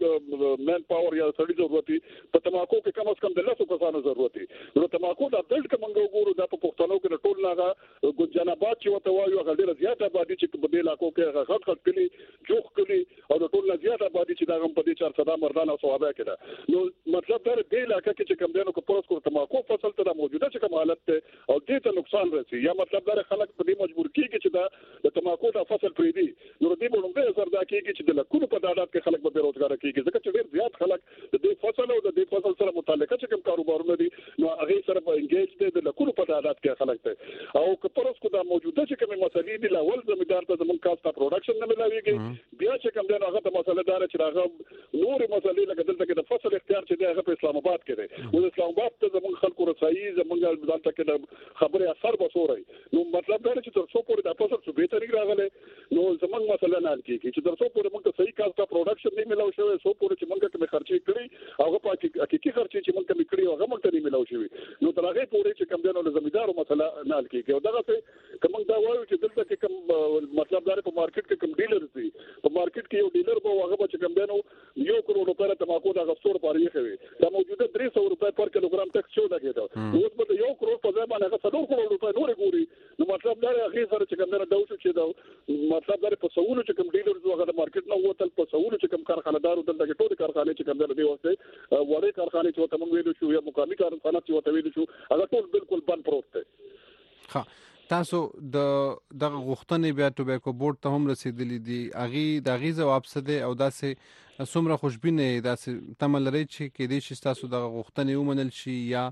یو مین پاور یا سړي ضرورت دی په تماکو کې کم از کم د لاسو کسانو ضرورت دی نو تماکو د بلډ کوم وګورو د په پښتنو کې ټول نه ګجناباد چې وته وایو هغه ډیره زیاته آبادی چې په دې علاقو کې هغه غټ غټ کلی جوخ کلی او د ټول نه زیاته آبادی چې دا هم په دې چار صدا مردان او صحابه کې ده نو مطلب دا دې علاقې کې چې کوم دینو کو پروس کو تماکو فصل ته موجوده چې کوم حالت ته او دې ته نقصان رسي یا مطلب دا خلک په دې مجبور کیږي چې دا د تماکو د فصل پرې دي نو دې باندې اثر دا کیږي چې د لکونو په تعداد کې خلک به بیروزګار کیږي ځکه چې ډېر زیات خلک د دې فصل او د دې فصل سره متعلقه چې کوم کاروبارونه دي نو هغه سره په انګیج دي د لکونو په تعداد کې خلک ته او که پروس کو دا موجوده چې کوم مسلې دي لاول زمیندار ته زمون کاستا پروډکشن نه ملاويږي بیا چې کوم دغه هغه مسله دار چې هغه نور مسلې لکه دلته کې د فصل اختیار چې دی هغه په اسلام آباد کې دی او اسلام آباد ته زمون خلکو رسایي زمون دلته کې د خبره اثر بسوري نو مطلب دا چې تر څو پورې د فصل څه به طریق راغله نو زمون مسله نه کیږي چې تر څو پورې موږ صحیح کاستا پروډکشن نه ملاو شوی څو پورې چې موږ کوم خرچې کړی هغه په حقيقي خرچې چې موږ کوم کړی هغه موږ نه ملاو شوی نو تر هغه پورې چې کوم دنو زمیندارو مسله نه کیږي او دغه څه کوم دا وایو چې دلته کې کوم مطلب دا په مارکیټ کې کوم ډیلر دي په مارکیټ کې یو ډیلر به هغه چې کوم دنو یو کروڑ روپے تماکو دا غستور پاره کوي دا موجوده درې سوه روپے پر کیلوګرام ټیکس شو لګیدا نو اوس به یو کروڑ په ځای باندې هغه څلور کروڑ روپے نور ګوري نو مطلب دا هغه سره چې کوم دنو دا وشو چې دا مطلب دا په سوونو چې کوم ډیلر زو هغه مارکیټ نه وته په سوونو چې کوم کارخانه دارو دلته ټول کارخانه چې کوم دنو دی وته وړې کارخانه چې وته موږ ویلو شو یا مقامي کارخانه چې وته ویلو شو هغه ټول بالکل بند پروت دی ها تاسو د دغه غوښتنې بیا ټوباکو بورډ ته هم رسیدلی دي اغي د غي جواب څه دی او داسې څومره خوشبینه داسې تمل لري چې کې دې شي تاسو دغه غوښتنې ومنل شي یا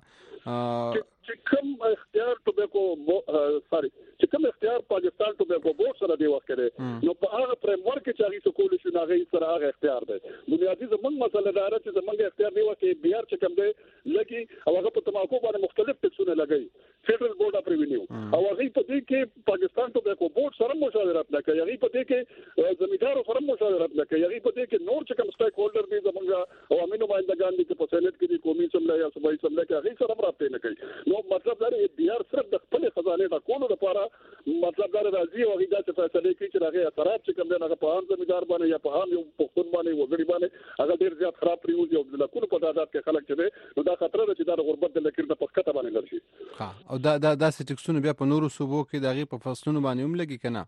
چې کوم اختیار ټوباکو سوري چې کوم اختیار پاکستان ټوباکو بورډ سره دی وکړي نو په هغه فریم ورک چې هغه سکول شي نه غي سره هغه اختیار دی بنیادی زمونږ مسله دا چې زمونږ اختیار دی وکړي بیا چې کوم دی لګي او هغه په تماکو باندې مختلف ټکسونه لګي فدرال بورډ اف ریوینیو او هغه په دې کې پاکستان ټوباکو بورډ سره مشاورت نه کوي هغه په دې کې زمیندارو سره مشاورت نه کوي هغه په دې کې نور چې کوم سټیک هولډر دي زمونږ او امینو مایندګان دي چې په سېنات کې دي قومي اسمبلی یا صوبایي اسمبلی کې هغه سره رابطه نه کوي نو مطلب دا دی بیا صرف د خپل خزانه د کولو لپاره مطلب دا راځي او هغه د فیصله کوي چې هغه اثرات چې کوم نه په عام زمیندار باندې یا په عام یو پښتون باندې وګړي باندې هغه ډیر زیات خراب پریوز یو د کولو په تعداد کې خلک چې دي نو دا خطر دی چې دا غربت د لکیر د پخکته باندې لري ها او دا دا داسې ټکسونه بیا په نورو صوبو کې دغه په فصلونو باندې هم لګي کنه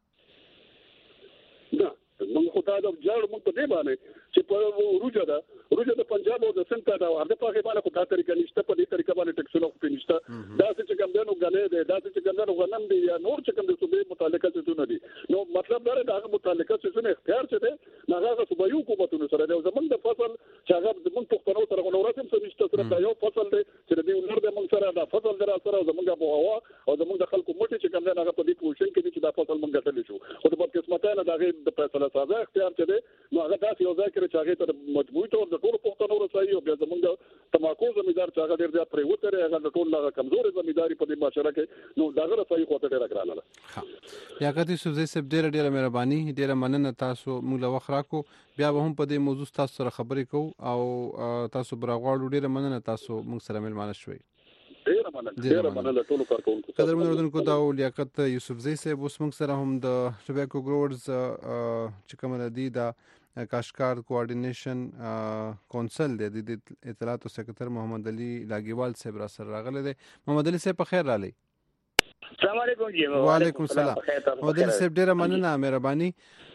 نه موږ خو دا د جوړ موږ په دې باندې چې په روجا دا روجا د پنجاب او د سند دا هغه په هغه باندې خو دا طریقه نشته په دې طریقه باندې ټکسونه خو نشته دا چې کوم دنو غلې ده دا چې کوم دنو غنم دي یا نور چې کوم د صوبې متعلقه څه نه دي نو مطلب دا د هغه متعلقه څه نه اختیار څه ده هغه صوبایي حکومتونو سره ده زمونږ د فصل چې هغه زموږ پښتنو سره ورته څه نشته سره دا یو فصل دی چې د ولر د موږ سره دا فصل در سره زموږ په هوا او زموږ د خلکو موټي چې کوم نه هغه په دې پوزیشن کې چې دا فصل موږ غټل شو او د بدقسمتۍ نه دا غي د فیصله ساده اختیار چي دي نو هغه داسې یو ځای کې چې هغه ته مجبوري تور د ټول پښتنو رسایي او بیا زموږ تماکو زمیدار چې هغه ډیر زیات پرې وته هغه د ټول هغه کمزوري زمیداری په دې معاشره کې نو دا غره صحیح کوته ډیر راغلاله ها یا کتي سوزي سب ډیر ډیر مهرباني ډیر مننه تاسو موږ له وخت راکو بیا به هم په دې موضوع تاسو سره خبرې کوو او تاسو برغواړو ډیر مننه تاسو موږ سره ملمانه شوي ډیر مننه ډیر مننه ټول کارکونکو قدر منوردونکو دا لیاقت یوسفزی صاحب اوس موږ سره هم د ټوباکو ګروورز چې کوم د دې د کاشکار کوارډینیشن کونسل د دې اطلاعات او سکرټر محمد علي لاګیوال صاحب را سره راغله دي محمد علي صاحب په خیر را لې السلام علیکم جی وعلیکم السلام محمد علي صاحب ډیره مننه مهرباني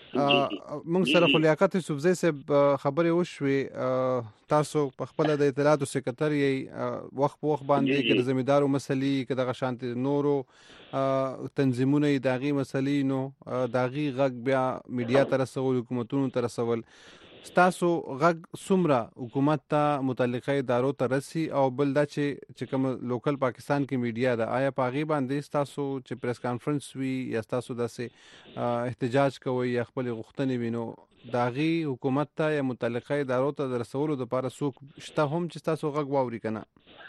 موږ سره خو لیاقت یوسفزی صاحب خبرې وشوي تاسو په خپل د اطلاعات او سکرټر یې وخت په وخت باندې کې د زمیدارو مسلې کې د غشانت نورو تنظیمونه داغي مسلې نو داغي غږ بیا میډیا تر رسول حکومتونو تر رسول تاسو غږ سمره حکومت ته متعلقه ادارو ته رسي او بل دا چې چې کوم لوکل پاکستان کې میډیا ده آیا پاغي باندې تاسو چې پریس کانفرنس وی یا تاسو داسې احتجاج کوي یا خپل غوښتنې وینو داغي حکومت ته یا متعلقه ادارو ته رسولو لپاره څوک شته هم چې تاسو غږ واوري کنه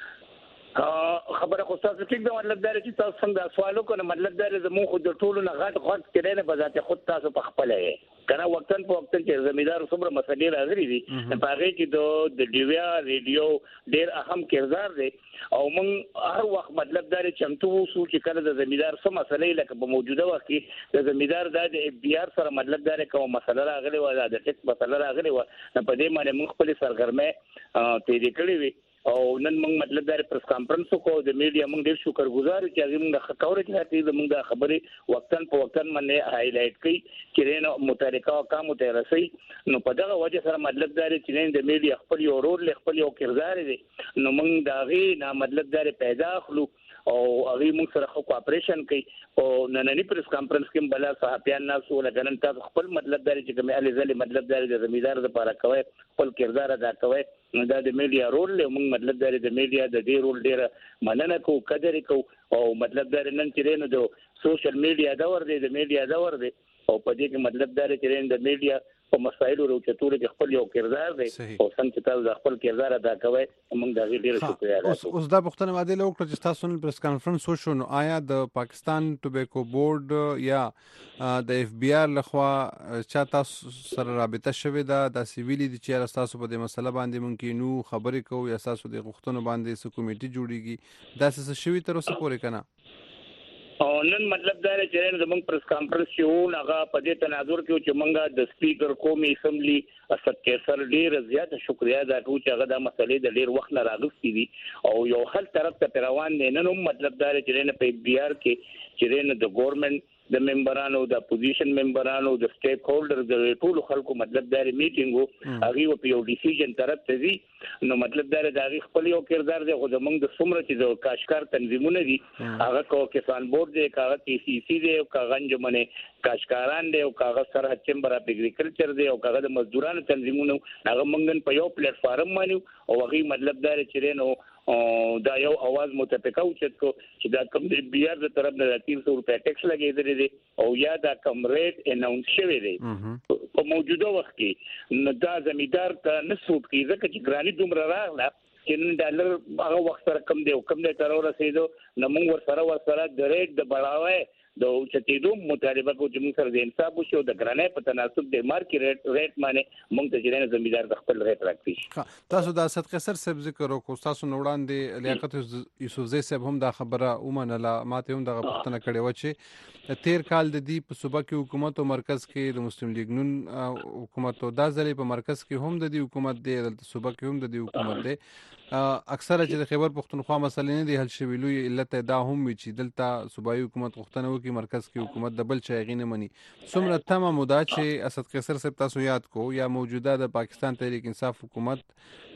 خبره خو تاسو ټیک دا مطلب دا چې تاسو څنګه سوالو کنه مطلب دا زموږ خو د ټولو نه غټ غټ کړي نه بذات خود تاسو په خپل یې کنه وختن په وختن چې زمیدار صبر مسلې راغلي دي په هغه کې د د ډیویا ریډیو ډیر اهم کردار دی او موږ هر وخت مطلب دا چې چمتو وسو چې کله د زمیدار سم مسلې لکه په موجوده وخت کې د زمیدار د اف بي ار سره مطلب دا کوم مسله راغلي و د ټیک مسله راغلي و په دې باندې موږ خپل سرګرمه تیری کړی وي او نن موږ مطلب دا پریس کانفرنس کو د میډیا موږ ډیر شکرګزار چې هغه موږ خبرې کوي موږ د خبرې وختن په وختن باندې هایلایټ کړي چې نو متحرکه کامو ته رسي نو په دغه وجه سره مطلب دا چې د میډیا خپل یو رول خپل یو کردار دی نو موږ دا غي نه مطلب دا پیدا خلو او هغه موږ سره خو کوآپریشن کوي او نننی پریس کانفرنس کې بل صحافیان ناس ولګنن تاسو خپل مطلب دا چې کوم علي زلي مطلب دا د زمیدار لپاره کوي خپل کردار ادا کوي دا د میډیا رول له موږ مطلب دا د میډیا د دې رول ډیر مننه کو قدر کو او مطلب دا نن چې نو د سوشل میډیا دا ور دی د میډیا دا ور دی او په دې کې مطلب دا چې د میډیا په مسایلو وروچتور کې خپل یو کردار دی او څنګه تاسو خپل کردار ادا کوئ موږ دا ډیر شکریا ادا کوو اوس دا پوښتنه ماده له وکړه چې تاسو نن پریس کانفرنس وشو نو آیا د پاکستان ټوباکو بورډ یا د اف بي ار لخوا چا تاسو سره رابطه شوې ده د سیویلي د چیر تاسو په دې مسله باندې ممکن نو خبرې کوو یا تاسو د غوښتنو باندې څه کمیټي جوړیږي دا څه شوي تر اوسه پورې کنه او نن مطلب دا چې نن زموږ پریس کانفرنس شو هغه په دې تناظر کې چې موږ د سپیکر قومي اسمبلی اسد کیسر ډیر زیاته شکریا ادا کوو چې هغه د مسلې د ډیر وخت نه راغستې دي او یو حل طرف ته روان دي نن هم مطلب دا چې نن په بي ار کې چې نن د ګورنمنت د ممبرانو د اپوزیشن ممبرانو د سټیک هولډر د ټولو خلکو مطلب دا میټینګ هغه په یو ډیسیژن طرف ته دي نو مطلب دا د هغه خپل یو کردار دی خو زمونږ د څومره چې د کاشکار تنظیمونه دي هغه کو کسان بورډ دی کاغه تی سی سی دی او کاغه انجمنه کاشکاران دی او کاغه سره چمبر اف اګریکلچر دی او کاغه د مزدورانو تنظیمونه هغه موږ په یو پلیټ فارم باندې او هغه مطلب دا چې نو دا یو आवाज متفقه او چې دا کوم د بي ار د طرف نه تین سو روپیا ټیکس لګیدل دي او یا دا کم ریټ اناونس شوی دی په موجوده وخت کې نو دا زمیدار ته نسوت کی ځکه چې ګرانی دومره راغله چې نن ډالر هغه وخت سره کم دی او کم دی تر ورسېدو نو موږ ور سره ور سره د ریټ د بڑاوي د چتیدو مطالبه کو چې موږ سره د انصاف وشو د ګرانې په تناسب د مارکیټ ریټ ریټ باندې موږ ته جنې زمیدار د خپل ریټ راکړي تاسو د اسد قیصر صاحب ذکر وکړو تاسو نوړاندې لیاقت یوسفزی صاحب هم دا خبره ومنله ماته هم دغه پوښتنه کړې و چې تیر کال د دې په صوبه کې حکومت او مرکز کې د مسلم لیگ نون حکومت او د ځلې په مرکز کې هم د دې حکومت دی د صوبه کې هم د دې حکومت دی اکثره چې د خیبر پختونخوا مسلې نه دي حل شوي لوی علت دا هم وي چې دلته صوبایي حکومت غوښتنه وکړي مرکز کې حکومت د بل چا یې نه مني څومره تمه موده چې اسد قیصر صاحب تاسو یاد کو یا موجوده د پاکستان تحریک انصاف حکومت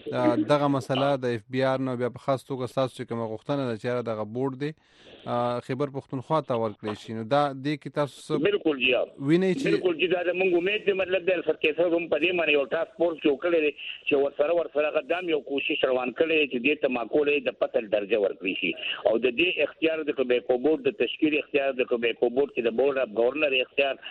دغه مسله د اف بي آر نو بیا په خاص توګه تاسو چې کوم غوښتنه ده چې دغه بورډ دی خیبر پختونخوا ته ورکړی شي نو دا د کی تاسو بالکل جی ویني چې بالکل جی دا موږ امید دې مطلب د سرکیسر هم په دې باندې یو ټاسک فورس جوړ کړی چې ورسره ورسره قدم یو کوشش روان کړي چې دې تماکو له د پتل درجه ورکړي شي او د دې اختیار د کوبیکو بورډ د تشکیل اختیار د کوبیکو بورډ کې د بورډ اف گورنر اختیار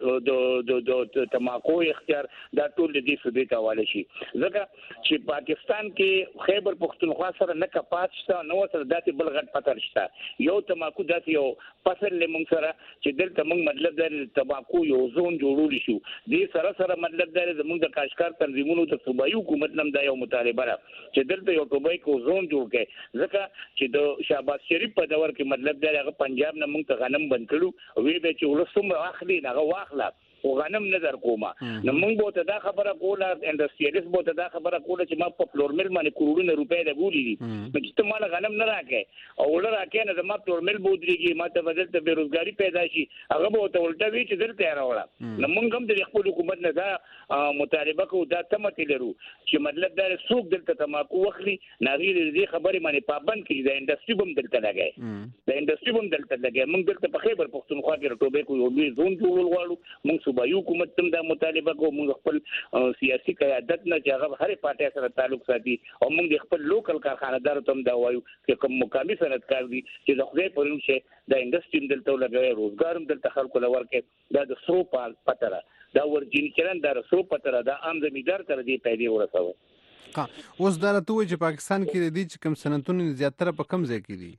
د د د تماکو اختیار دا ټول دې سودې ته حواله شي ځکه چې پاکستان کې خیبر پختونخوا سره نه کپات شته نو سره داسې بل غټ پتر شته یو تماکو داسې یو فصل له موږ سره چې دلته موږ مطلب د تماکو یو زون جوړول شو دې سره سره مطلب د زموږ د کاشکار تنظیمونو ته صوبایي حکومت نم دا یو مطالبه را چې دلته یو ټوبایکو زون جوړ کړي ځکه چې د شهباز شریف په دور کې مطلب د هغه پنجاب نه موږ ته غنم بند کړو وی به چې ولسم اخلي هغه واخلا او غنم نظر کومه نو موږ به ته دا خبره کوله انډستریالیست به ته دا خبره کوله چې ما په فلور مل باندې کروڑونه روپۍ لګولې دي چې ته مال غنم نه راکې او ول راکې نه ما فلور مل بودريږي ما ته بدل ته بیروزګاری پیدا شي هغه به ته ولټه وی چې دلته راوړه نو موږ هم د خپل حکومت نه دا مطالبه کوو دا تمت لرو چې مطلب دا څوک دلته تماکو وخلي ناغیر دې خبره باندې پابند کړي د انډستری بم دلته لګي د انډستری بم دلته لګي موږ دلته په خیبر پختونخوا کې ټوبیکو یو لوی زون جوړول غواړو موږ صوبایي حکومت تم دا مطالبه کوو موږ خپل سیاسي قیادت نه چې هغه هر پارټي سره تعلق ساتي او موږ خپل لوکل کارخانه‌دار تم دا وایو چې کوم مقامي صنعتکار دي چې د خدای په نوم چې د انډستری دلته لګوي روزګار هم دلته خلکو لورکه دا د سرو پال پتره دا ورجین چرن دا سرو پتره دا عام زمیدار تر دې پیدا ورسوي ها اوس دا راته وایي چې پاکستان کې د دې چې کم صنعتونه زیاتره په کم ځای کې دي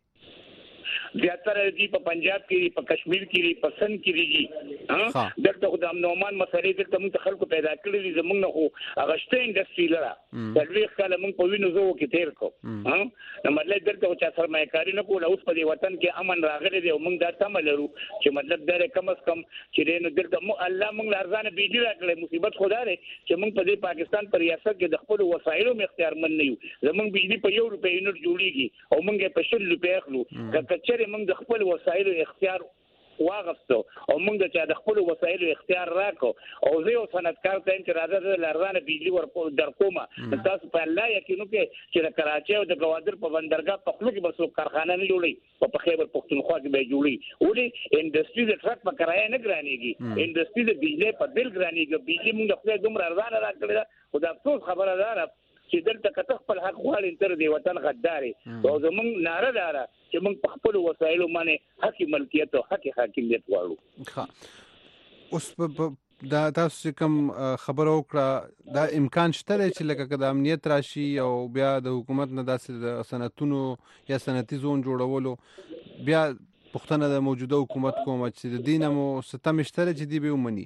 زیاتره دي په پنجاب کې په کشمیر کې په سند کې دي ها دلته خو د امنومان مسلې دلته موږ خلکو پیدا کړې دي زموږ نه خو اغشته انډستری لرا تلويخ کله موږ په وینو زو کې تیر کو ها نو مطلب دلته چې سرمایه‌کاري نه کوله اوس په دې وطن کې امن راغلی دی او موږ دا تم لرو چې مطلب دا کم از کم چې نو دلته مو الله موږ لارزانه بيجي راکړي مصیبت خدا لري چې موږ په دې پاکستان پر ریاست کې د خپل وسایلو مختار من نه یو زموږ بيجي په یو روپې یونټ جوړیږي او موږ په شل روپې اخلو کچره موږ د خپل وسایلو اختیار واغستو او موږ چې د خپل وسایلو اختیار راکو او زه یو صنعتکار ته چې راځه د لارزانه بجلی ورکو درکوما تاسو په الله یقینو کې چې د کراچي او د گوادر په بندرګاه په خلکو کې بس کارخانه نه جوړي په خیبر پختونخوا کې به جوړي ولې انډستری د ټرک په کرایه نه ګرانېږي انډستری د بجلی په بل ګرانېږي بجلی موږ خپل دومره ارزانه راکړل دا خو دا خبره ده چې دلته کته خپل حق غواړي تر دې وطن غداري او زمونږ ناره دارا چې موږ په خپل وسایلو باندې حق ملکیت او حق حاکمیت غواړو ښه اوس په دا تاسو کوم خبرو کړه دا امکان شته چې لکه د امنیت راشي او بیا د حکومت نه داسې صنعتونو یا صنعتي زون جوړولو بیا پښتنه د موجوده حکومت کوم چې د دینه مو ستم شته چې دی به ومني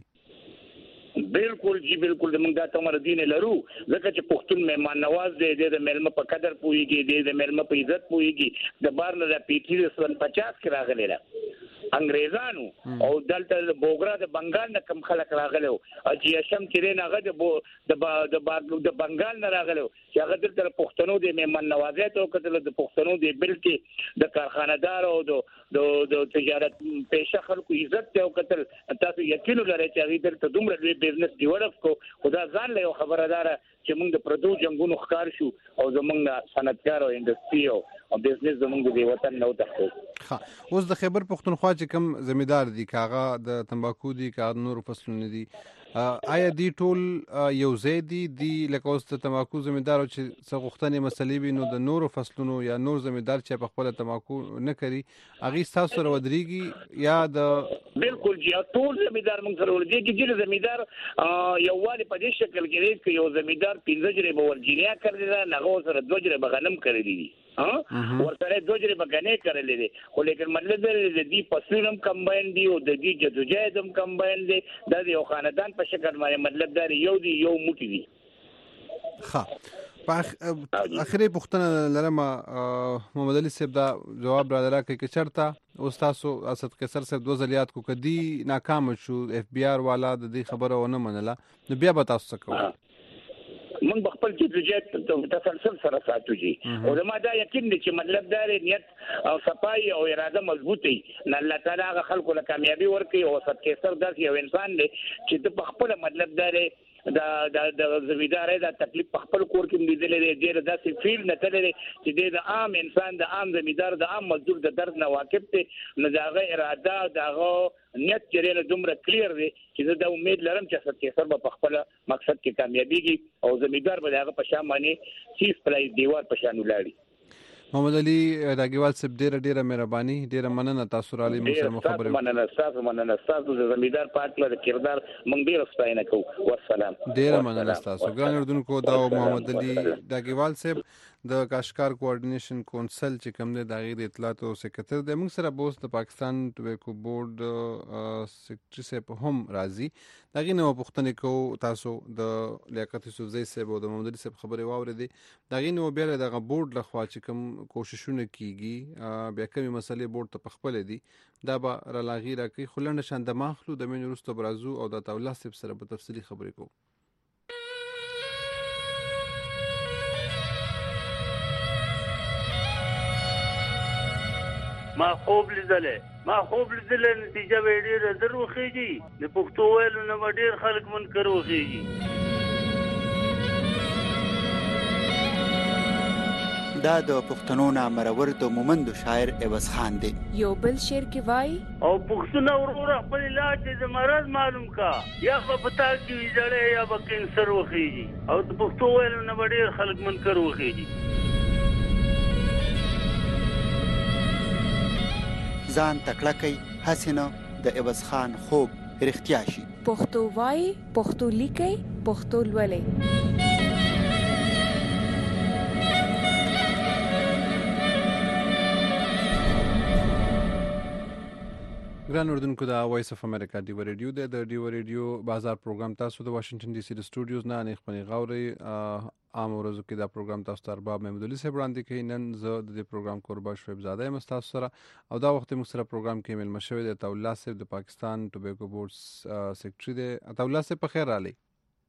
بالکل جی بالکل موږ دا تمر دین لرو ځکه چې پښتون مهمان نواز دی د ملمه په قدر پويږي د ملمه په عزت پويږي د بار نه د پیټي سن پچاس کې راغلی را انګريزانو او دلته د بوګرا د بنگال نه کم خلک راغلو چې شم چې نه غد د د د بنگال نه راغلو چې هغه دلته پښتنو د مهمان نوازیت او کتل د پښتنو د بلکې د کارخانه‌دار او د د تجارت پیشه خلکو عزت او کتل تاسو یقین لرئ چې هغه دلته دومره لوی بزنس ډیولپ کو خدا ځان له خبردار چې موږ د پردو جنگونو ښکار شو او زمونږ صنعتکار او انډستری او بزنس زمونږ د وطن نو تخته ها اوس د خیبر پختونخوا چې کوم زمیدار دي کاغه د تمباکو دي کاغه نور فصلونه دي آیا دی ټول یو ځای دي دی لکه اوس د تمباکو زمیدار چې څه غوښتنې مسلې وي نو د نورو فصلونو یا نور زمیدار چې په خپل تمباکو نه کوي هغه تاسو سره ودرېږي یا د بالکل جی ټول زمیدار موږ سره ودرېږي چې زمیدار یو والی په دې شکل کې دی چې یو زمیدار پنځه جری به ورجینیا کړی دا نه سره دوه جری به غنم کړی دي ها ورته دوه جری به غنې کړلې دي خو لیکن مطلب د دې فصلونم کمباین دی او د دې جدوجہد هم کمباین دی د یو خاندان په شکل باندې مطلب دا یو دی یو موټی دی ښه په اخري پوښتنه لرم محمد علي صاحب دا جواب را راکړي چې چرته اوس تاسو اسد کسر صاحب دوه ځلیات کو کدي ناکام شو اف بي آر والا د دې خبره ونه منله نو بیا به تاسو څه کوئ من بخپل جدوجہد تسلسل سره ساتو جی او زما دا یقین دی چې مطلب دا نیت او صفای او اراده مضبوطی نه الله تعالی هغه خلکو له کامیابی ورکړي او سب کیسر داس یو انسان دی چې د بخپل مطلب دا دا د زمیدارۍ د تکلیف په خپل کور کې لیدلې دی د داسې فیل نه تللی چې د عام انسان د عام زمیدار د عام مزدور د درد نه واقف دی نو د هغه اراده د هغه نیت چې له دومره کلیر دی چې زه د امید لرم چې سر سر به خپل مقصد کې کامیابیږي او زمیدار به هغه په شان باندې سیس پلای دیوار په شان ولاړي. محمد علي داګیوال صاحب ډیره ډیره مهرباني ډیره مننه تاسو را لې موږ سره خبرې مننه تاسو مننه تاسو د زمیدار پاتله د کردار موږ ډیر ستاینه کوو والسلام. ډیره مننه تاسو ګران اردوونکو دا محمد علي داګیوال صاحب د کاشکار کوارډینیشن کونسل چې کوم دی د هغې د اطلاعاتو سکرټر دی. موږ سره به اوس د پاکستان ټوبیکو بورډ سکرټري صاحب هم راځي. د هغې نه به پوښتنې کوو تاسو د لیاقت یوسفزۍ صاحب او د محمد علي صاحب خبرې واورېدې. د هغې نه به بیا له دغه بورډ لخوا چې کوم کوششونه کیږي بیا کومې مسلې بورډ ته پخپله دي دا به را لاغي راکوي. خو لنډه شان د ماخلو د مینې وروسته به راځو او د عطاالله صاحب سره به تفصیلي خبرې کوو. ما خوب لیدلې ما خوب لیدلې نتیجه به ډېره زر وخېږي د پښتو ویلو نه به ډېر خلک منکر وخېږي. دا د پښتنو نامرور د مومندو شاعر عوض خان دی. یو بل شعر کې وای او پښتون وروره خپل علاج د مرض معلوم کا یا په پتا کې ویځړې یا به کینسر وخېږي او د پښتو ویلو نه به ډېر خلک منکر وخېږي. ځان تکړه کوي هسې نه د عوض خان خوب رښتیا شي. پښتو وای پښتو لیکي پښتو لولي. ګران اردوونکو د وایس اف امریکا ډیو ریډیو د ډیو ریډیو بازار پروګرام تاسو د واشنگټن ډي سي د سټوډیوز نه نه خپل غوړي عام ورځو کې دا پروګرام تاسو ته ارباب محمد علي صاحب وړاندې کوي. نن زه د دې پروګرام قربا شعیب زاده یم تاسو سره او دا وخت موږ سره پروګرام کې مل مشوي د عطاالله صاحب د پاکستان ټوبیکو بورډ سیکرټري دی. عطاالله صاحب په خیر رالی.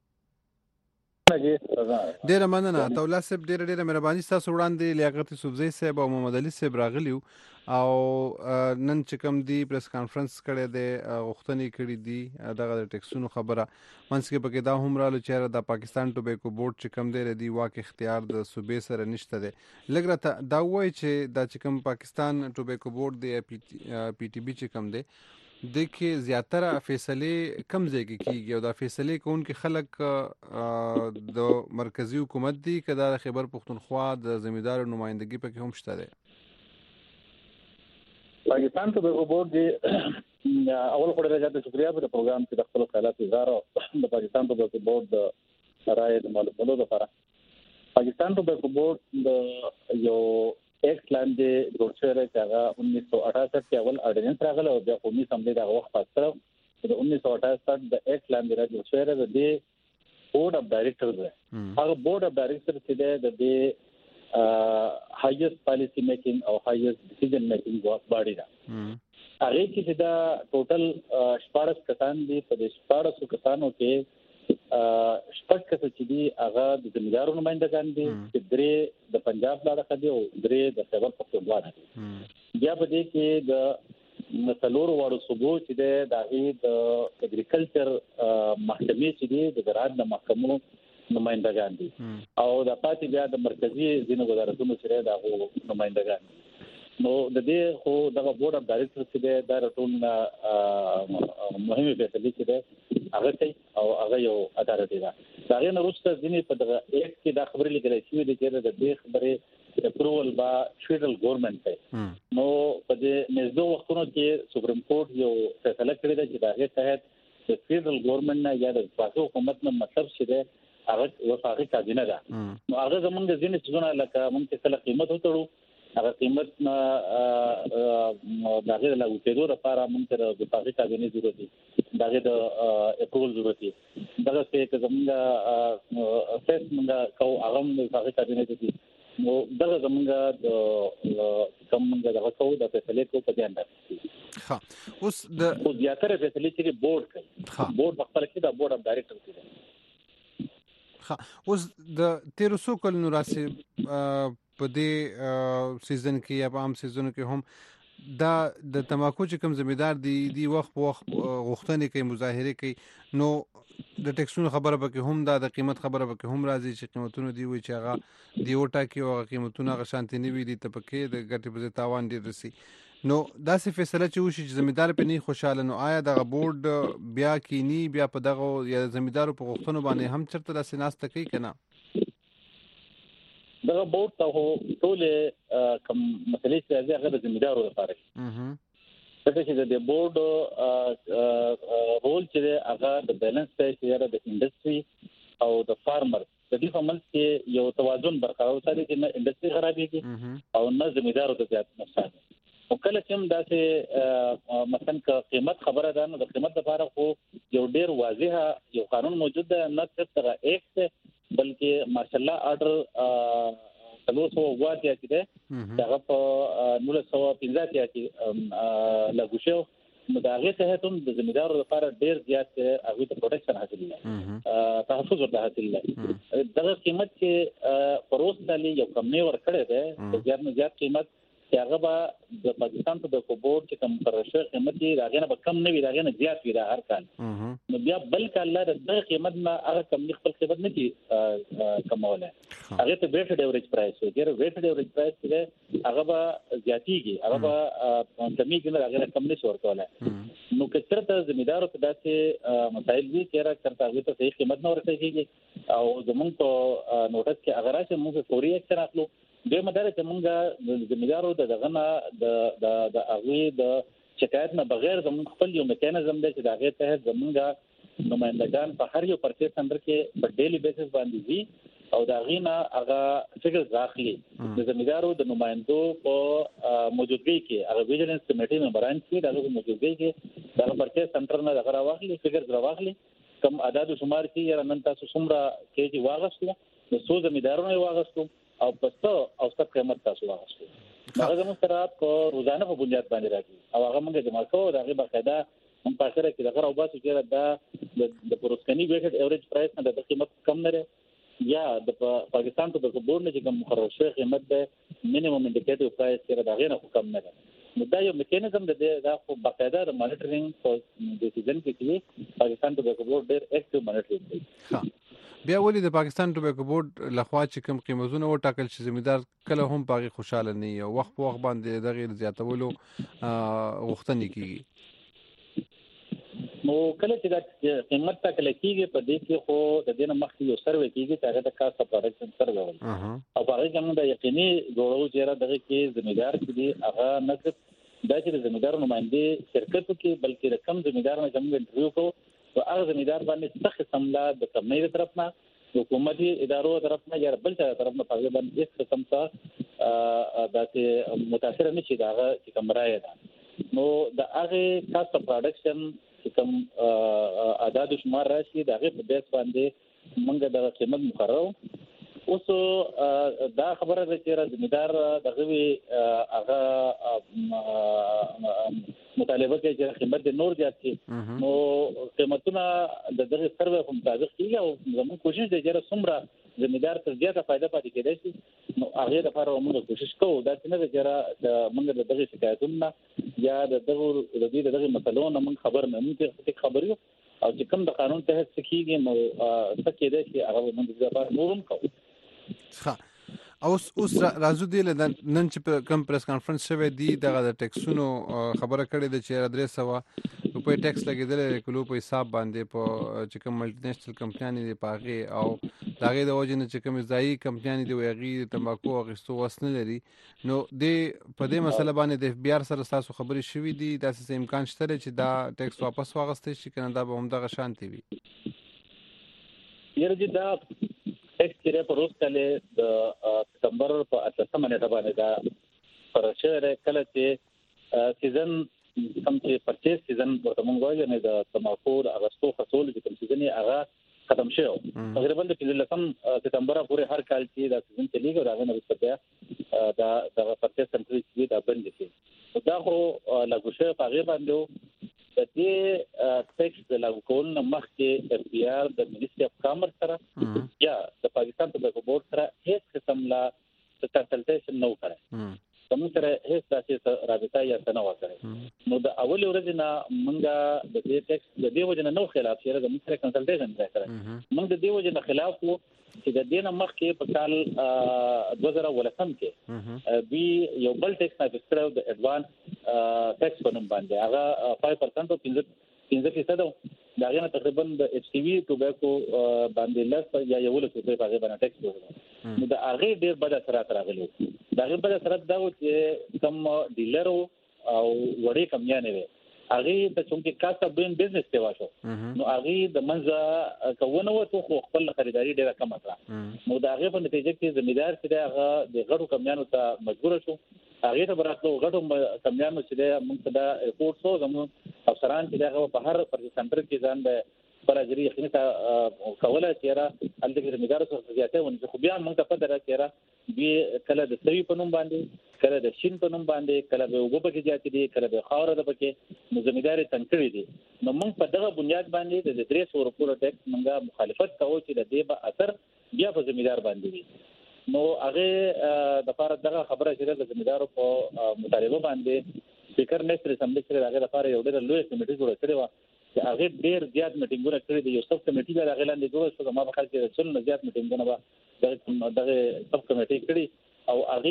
ډیره مننه عطاالله صاحب ډیره ډیره مهرباني تاسو وړاندې لیاقت یوسفزۍ صاحب او محمد علي صاحب راغلیو او نن چې کوم دی پریس کانفرنس کړی دی غوښتنې کړي دي دغه د ټیکسونو خبره منځ کې پکې دا هم رالو چې د پاکستان ټوبیکو بورډ چې کوم دی ردي واک اختیار د صوبې سره نشته دی. لږ راته دا وایي چې دا چې کوم پاکستان ټوبیکو بورډ دی پی ټي بي چې کوم دی د کې زیاتره فیصلې کم ځای کې کیږي او دا فیصلې کوونکي خلک د مرکزی حکومت دي که دا خیبر پښتونخوا د زمیندارو نمائندګي پکې هم شته دی. پاکستان ټوبیکو بورډ دی اول خو ډېر زیات شکریا په پروګرام کې د خپل خیالات اظهار د پاکستان ټوبیکو بورډ د رائے د معلوماتو لپاره. پاکستان ټوبیکو بورډ د یو ایکس لاندې جوړ شوی چې هغه انیس سو اٹھاسٹھ کې اول اورډیننس راغله او بیا قومي اسمبلی دا وخت پاس کړو. د انیس سو اٹھاسٹھ د ایکس لاندې را جوړ شوی د دې بورډ اف ډایریکټرز دی. هغه بورډ اف ډایریکټرز چې دی د دې هایست پالیسی میکینګ او هایست ډیسیژن میکینګ باډي ده. هغه کې چې دا ټوټل شپاړس کسان دي. په دې شپاړسو کسانو کې شپږ کسه چې دي هغه د زمیندارو نمائندګان دي چې درې د پنجاب لاړه دي او درې د خیبر پختونخوا دي. بیا په دې کې د څلورو واړو صوبو چې د داغي د اګریکلچر محکمې چې دي د زراعت د محکمو نمائندګان دي او د پاتې بیا د مرکزی ځینو وزارتونو چې دغه نمائندګان دي. نو د دې خو دغه بورډ اف ډایریکټرز چې دی دا ټول مهمه فیصلې چې دی هغه کوي او هغه یو ادارتي ده. دا غي نه وروسته ځینې په دغه ایک کې دا خبرې لیکل شوې دي چې د دې خبرې اپروول با فیډرل ګورنمنت کوي. نو په دې نږدې وختونو کې سپریم کورټ یو فیصله کړې ده چې دا غي تحت د فیډرل ګورنمنت نه یا د پاتو حکومت نه مطلب چې دی هغه وفاقي کابینه ده. نو هغه زمونږ ځینې څه نه لکه مونږ څه قیمت وټړو هغه قیمت نه دغه له وکړو لپاره موږ ته د وفاقي کابینه ضرورت دي. دغه د اپروول ضرورت دي. دغه څه زمونږ فیس موږ کو هغه د وفاقي کابینه دي. نو دغه زمونږ د کوم موږ دغه کو د فیصلې کو په ځان ده. ها اوس د خو زیاتره فیصلې چې بورډ کوي بورډ خپل کې د بورډ اف ډایریکټر کوي. ها اوس د تیرو سو کلونو راسي په دې سیزن کې یا په عام سیزن کې هم دا د تماکو چې کوم ذمہدار دی دی وخت په وخت غوښتنې کوي مظاهره کوي نو د ټیکسونو خبره به کې هم دا د قیمت خبره به کې هم راځي چې قیمتونه دی وي چې هغه دی وټا کې او قیمتونه هغه شانتي نه وي دي ته پکې د ګټې په تاوان ډیر رسي نو دا څه فیصله چې وشي چې ذمہدار په نه خوشاله نو آیا دغه بورډ بیا کینی بیا په دغه یا ذمہدارو په غوښتنو باندې هم چرته د سیناست کوي کنه دغه بورډ ته هو ټول کوم مسلې چې راځي هغه د ذمہدارو لپاره اها څنګه چې د بورډ رول چې هغه د بیلانس ته یاره د انډستری او د فارمر د دې په منځ کې یو توازن برقرار ساتي چې نه انډستری خرابېږي او نه ذمہدارو ته زیات نقصان او کله چې هم داسې مثلا قیمت خبره ده نو د قیمت لپاره خو یو ډیر واضحه یو قانون موجود ده نه صرف ایکټ بلکې ماشاءالله آرډر څلور سوه اووه اتیا چې ده هغه په نولس سوه پنځه اتیا کې لاګو شو نو د هغې تحت هم د ذمہدارو لپاره ډېر زیات هغوی ته پروټکشن حاصل دی تحفظ ورته حاصل دی دغه قیمت چې پر اوس کالي یو کمې ورکړی دی د زیات نه زیات قیمت چې هغه به د پاکستان په دغه بورډ چې کوم مقرر شوی قیمت دی هغې نه به کم نه وي د هغې نه زیات وي دا هر کال نو بیا بل کال لا د دغه قیمت نه هغه کمپني خپل قیمت نه شي کمولی هغې ته ویټډ ایوریج پرایس وایي ګیره ویټډ ایوریج پرایس چې دی هغه به زیاتېږي هغه به کمیږي نه د هغې نه کم نه شي ورکولی نو که چېرته ذمہدارو ته داسې مسایل وي چې یاره چېرته هغوی ته صحیح قیمت نه ورکړی کېږي او زموږ په نوټس کې هغه راشي موږ فوري ایکشن اخلو دویمه دا چې موږ د ذمہدارو د دغه نه د د هغوی د شکایت نه بغیر زموږ خپل یو میکانیزم دی چې د هغې تحت زموږ نمایندګان په هر یو پرچیز سنټر کې په ډیلی بیسس باندې ځي او د هغې نه هغه فګرز راخلي د ذمہدارو د نمایندو په موجودګۍ کې هغه ویجلنس کمیټې ممبران چې د هغه موجودګۍ کې دغه پرچیز سنټر نه دغه راواخلي فګرز راواخلي کوم عدد و شمار چې یاره نن تاسو څومره کیجي واغستو د څو ذمہدارونو یې واغستو او پسته او ست قیمت تاسو واغستو هغه زموږ سره په روزانه په بنیاد باندې راځي او هغه موږ جمع کوو د هغې باقاعده هم په اخره کې دغه راوباسو چې دا د پروسکني ویټډ ایوریج پرایس نه د قیمت کم نه دی یا د پاکستان په دغه بورډ نه چې کوم مقرر شوی قیمت دی مینیمم انډیکیټیو پرایس چې د هغې نه خو کم نه دی نو دا یو میکانیزم دی دا خو باقاعده د مانیټرینګ په ډیسیژن کې چې پاکستان په دغه بورډ ډېر ایکټیو مانیټرینګ کوي بیا ولې د پاکستان ټوبیکو بورډ لخوا چې کوم قیمتونه وټاکل چې ذمہدار کله هم پاغي خوشاله نه وي او وخت په وخت باندې دغه زیاتولو غوښتنې کیږي نو کله چې دا قیمت ټاکل کیږي په دې کې خو د دې نه مخکې یو سروې کیږي چې هغه د کاسټ اف پروډکشن سروې وایي او هغه کوم د یقیني جوړو چې دغه کې ذمہدار کې هغه نه دا چې د ذمہدارو نمائندې شرکت کې بلکې د کم ذمہدار نه کوم انټرویو کو او هغه ذمہدار باندې څه قسم لا د کمې طرف نه حکومتي ادارو طرف نه یا بل څه طرف نه په باندې هیڅ قسم څه داسې متاثر نه شي دا چې کوم راي ده نو د هغه کاسټ اف پروډکشن چې کوم عدد شمار راشي د هغه په بیس باندې موږ د قیمت مقررو اوس دا خبره ده چې ذمہدار دغه هغه مطالبه کوي چې قیمت نور زیات شي نو قیمتونه د دغه سروې په مطابق کیږي او زموږ کوشش دی چې څومره ذمہدار تر زیاته فائدہ پاتې کېدای شي نو هغه لپاره موږ کوشش کوو دا چې نه چې موږ د دغه شکایتونو یا د دغه د دې دغه مسلو نه موږ خبر نه موږ خبر یو او چې کوم د قانون تحت کیږي نو څه کېدای شي هغه موږ د لپاره نورم کوو ښه اوس اوس راځو دی نن چې کوم پریس کانفرنس شوی دی دغه د ټیکسونو خبره کړې ده چې درې سوه روپۍ ټیکس لګېدلی کلو په حساب باندې په چې کوم ملټي نیشنل کمپنیانې دي په هغې او د هغې د وجې نه چې کومې ځایي کمپنیانې دي هغې د تمباکو اخیستو وس نه لري نو دې په دې مسله باندې د اف بي آر سره ستاسو خبرې شوي دي داسې څه امکان شته دی چې دا ټیکس واپس واخیستی شي که نه دا به همدغه شانتې وي یاره جی دا ټیکس چې په روز کله د سپتمبر په اتلسمه نیټه باندې دا پر شهر کله چې سیزن کوم چې پرچیز سیزن ورته مونږ وایو نه د تماکو د اغستو خصول چې کوم سیزن یې هغه ختم شوی تقریبا د پنځلسم سپتمبر پورې هر کال چې دا سیزن چلیږي او هغه نه وروسته دا د پرچیز سنټر چې دا بند شي دا خو لاګو شوی په هغې باندې د دې ټیکس د لاګو کولو نه مخکې اف بي آر د منیسټري اف کامرس سره یا د پاکستان ټوبیکو بورډ سره هیڅ قسم لا کنسلټیشن نه و کړی کوم سره هیڅ داسې رابطه یا تنوع کړي نو د اول ورځ نه موږ د دې ټیکس د دې وجه نه نو خلاف شي د موږ سره کنسلټیشن وکړه موږ د دې وجه نه خلاف وو چې د دې نه مخکې په کال دوه زره ولسم کې بي یو بل ټیکس نه کړو د اډوانس ټیکس په نوم باندې هغه پنځه پرسنټ او پنځه فیصد دا غنه تقریبا د ایچ ټي وی ټوباکو باندې لږ یا یو لس په هغه باندې ټیکس ورکړو نو دا هغه ډیر بد اثرات راغلي دا هغه بد اثرات دا و چې کوم ډیلر او وړي کمیانه وي هغه د چونکې کاسه بین بزنس ته واشو نو هغه د منځه کوونه وته خو خپل خریداري ډیره کم کړه نو دا هغه په نتیجه کې زمیدار چې هغه د غړو کمیانو ته مجبور شو هغه ته براتلو غړو کمیانو چې موږ ته د ریپورت سو زمو افسران چې هغه په هر پر سنټر کې ځان د پر اجري یقیني کوله چې را الته زمیدار سره زیاته ونه خو بیا موږ ته پته راځي چې به کله د سوي په نوم باندې کله د شین په نوم باندې کله د وګو په کې جاتې دي کله د خاور د پکې نو زمیدار تنکړي دي نو موږ په دغه بنیاد باندې د درې سو روپیو ټیکس موږ مخالفت کوو چې د دې به اثر بیا په زمیدار باندې وي نو هغه د لپاره دغه خبره چې د زمیدارو په مطالبه باندې سپیکر نشر سمبلی سره هغه لپاره یو ډېر لوی کمیټه جوړه کړې و چې هغه ډېر زیات میټینګونه کړې دي یو سب کمیټه دا هغه لاندې جوړه شو ما په خاطر چې څل نه زیات میټینګونه به دغه سب کمیټه کړې او هغه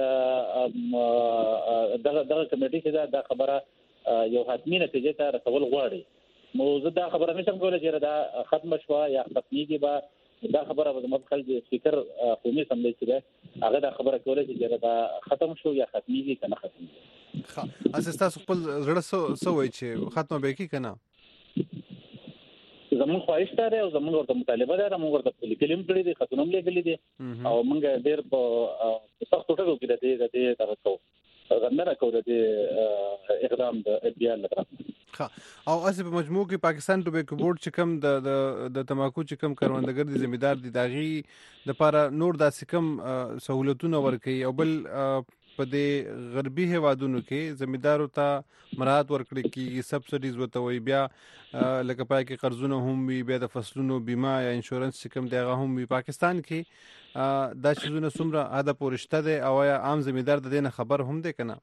دغه دغه کمیټه چې دا خبره یو حتمی نتیجه ته رسول غواړي نو زه دا خبره نشم کولای چې دا ختم شوه یا ختميږي به دا خبره به زموږ خلک سپیکر قومي سملی چې هغه دا خبره کولای چې دا ختم شو یا ختميږي کنه ختميږي ها اساس تاسو خپل زړه سو وای چې ختمه به کی کنه زموږ خواهش ده او زموږ ورته مطالبه ده موږ ورته لیکلم کړی دي خاتونم لیکلي دي او موږ ډېر په سخت ټکو کې د دې د دې تاسو غندنه کوو د اقدام د بیان لپاره او اسی په مجموع کې پاکستان ټوباکو بورډ چې کوم د د تماکو چې کوم کاروندګر دي ذمہدار دي داغي د لپاره نور داسې کوم سہولتونه ورکړي او بل په دې غربي هوادونو کې ذمہدارو ته مراحت ورکړي کې سبسډیز وته وي بیا لکه پای کې قرضونه هم وي بیا د فصلونو بیمه یا انشورنس چې کوم دی هغه هم وي پاکستان کې دا شیزونه څومره اده پورشته دي او یا عام ذمہدار د دې نه خبر هم دی کنه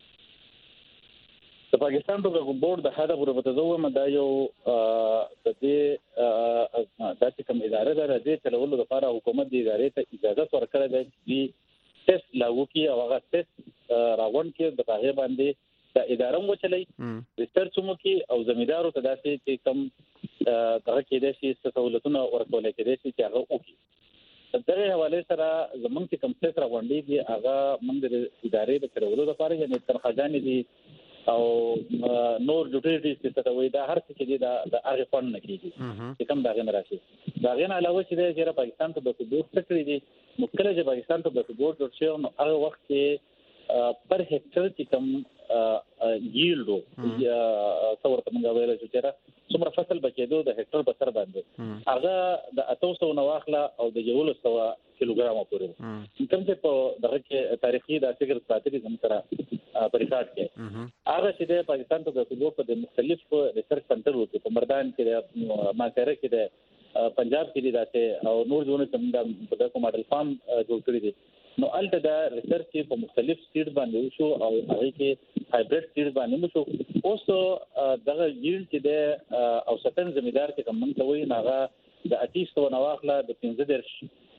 د پاکستان ټوباکو بورډ د هدا پورې وته زو ما دا یو د دې داسې کوم اداره ده د چلولو لپاره حکومت د ادارې ته اجازه ورکړه ده چې ټیسټ لاګو کی او هغه ټیسټ راغون کې د هغه باندې د ادارې مو چلای ریسرچ مو کی او زمیدارو ته داسې چې کوم دغه کې د شي سہولتونه ورکول کېدي چې هغه وکړي دغه حواله سره زمونږ چې کوم څه راغونډي دي هغه موږ د ادارې د چلولو لپاره یعنی ترخواګانې دي او نور جوټیلیټیز چې څه وي دا هر څه کې دا د هغه فند نه کیږي چې کوم دا غن راشي دا غن علاوه چې د پاکستان ته د بورډ سکري دي نو کله چې پاکستان ته د بورډ جوړ شو نو هغه وخت کې پر هکټر چې کوم ییلډ یا څور ته موږ ویل چې را څومره فصل بچیدو د هکټر په سر باندې هغه د اته سو نو واخله او د یو سو کیلوګرام پورې کوم چې په دغه کې تاریخي د فکر ساتري زم سره په ریکارډ کې هغه چې د پاکستان ته د بورډ په مختلف ریسرچ سنټر وته په مردان کې د ماکره کې د پنجاب کې دي داسې او نور ځونه څنګه په دغه ماډل فارم جوړ کړی دي نو الته دا ریسرچ په مختلف سټیټ باندې شو او هغه کې هایبرید سټیټ باندې شو اوس دغه ییل چې د او ستن زمیدار کې کوم ته وایي هغه د اتیس تو نواخله د پنځه درش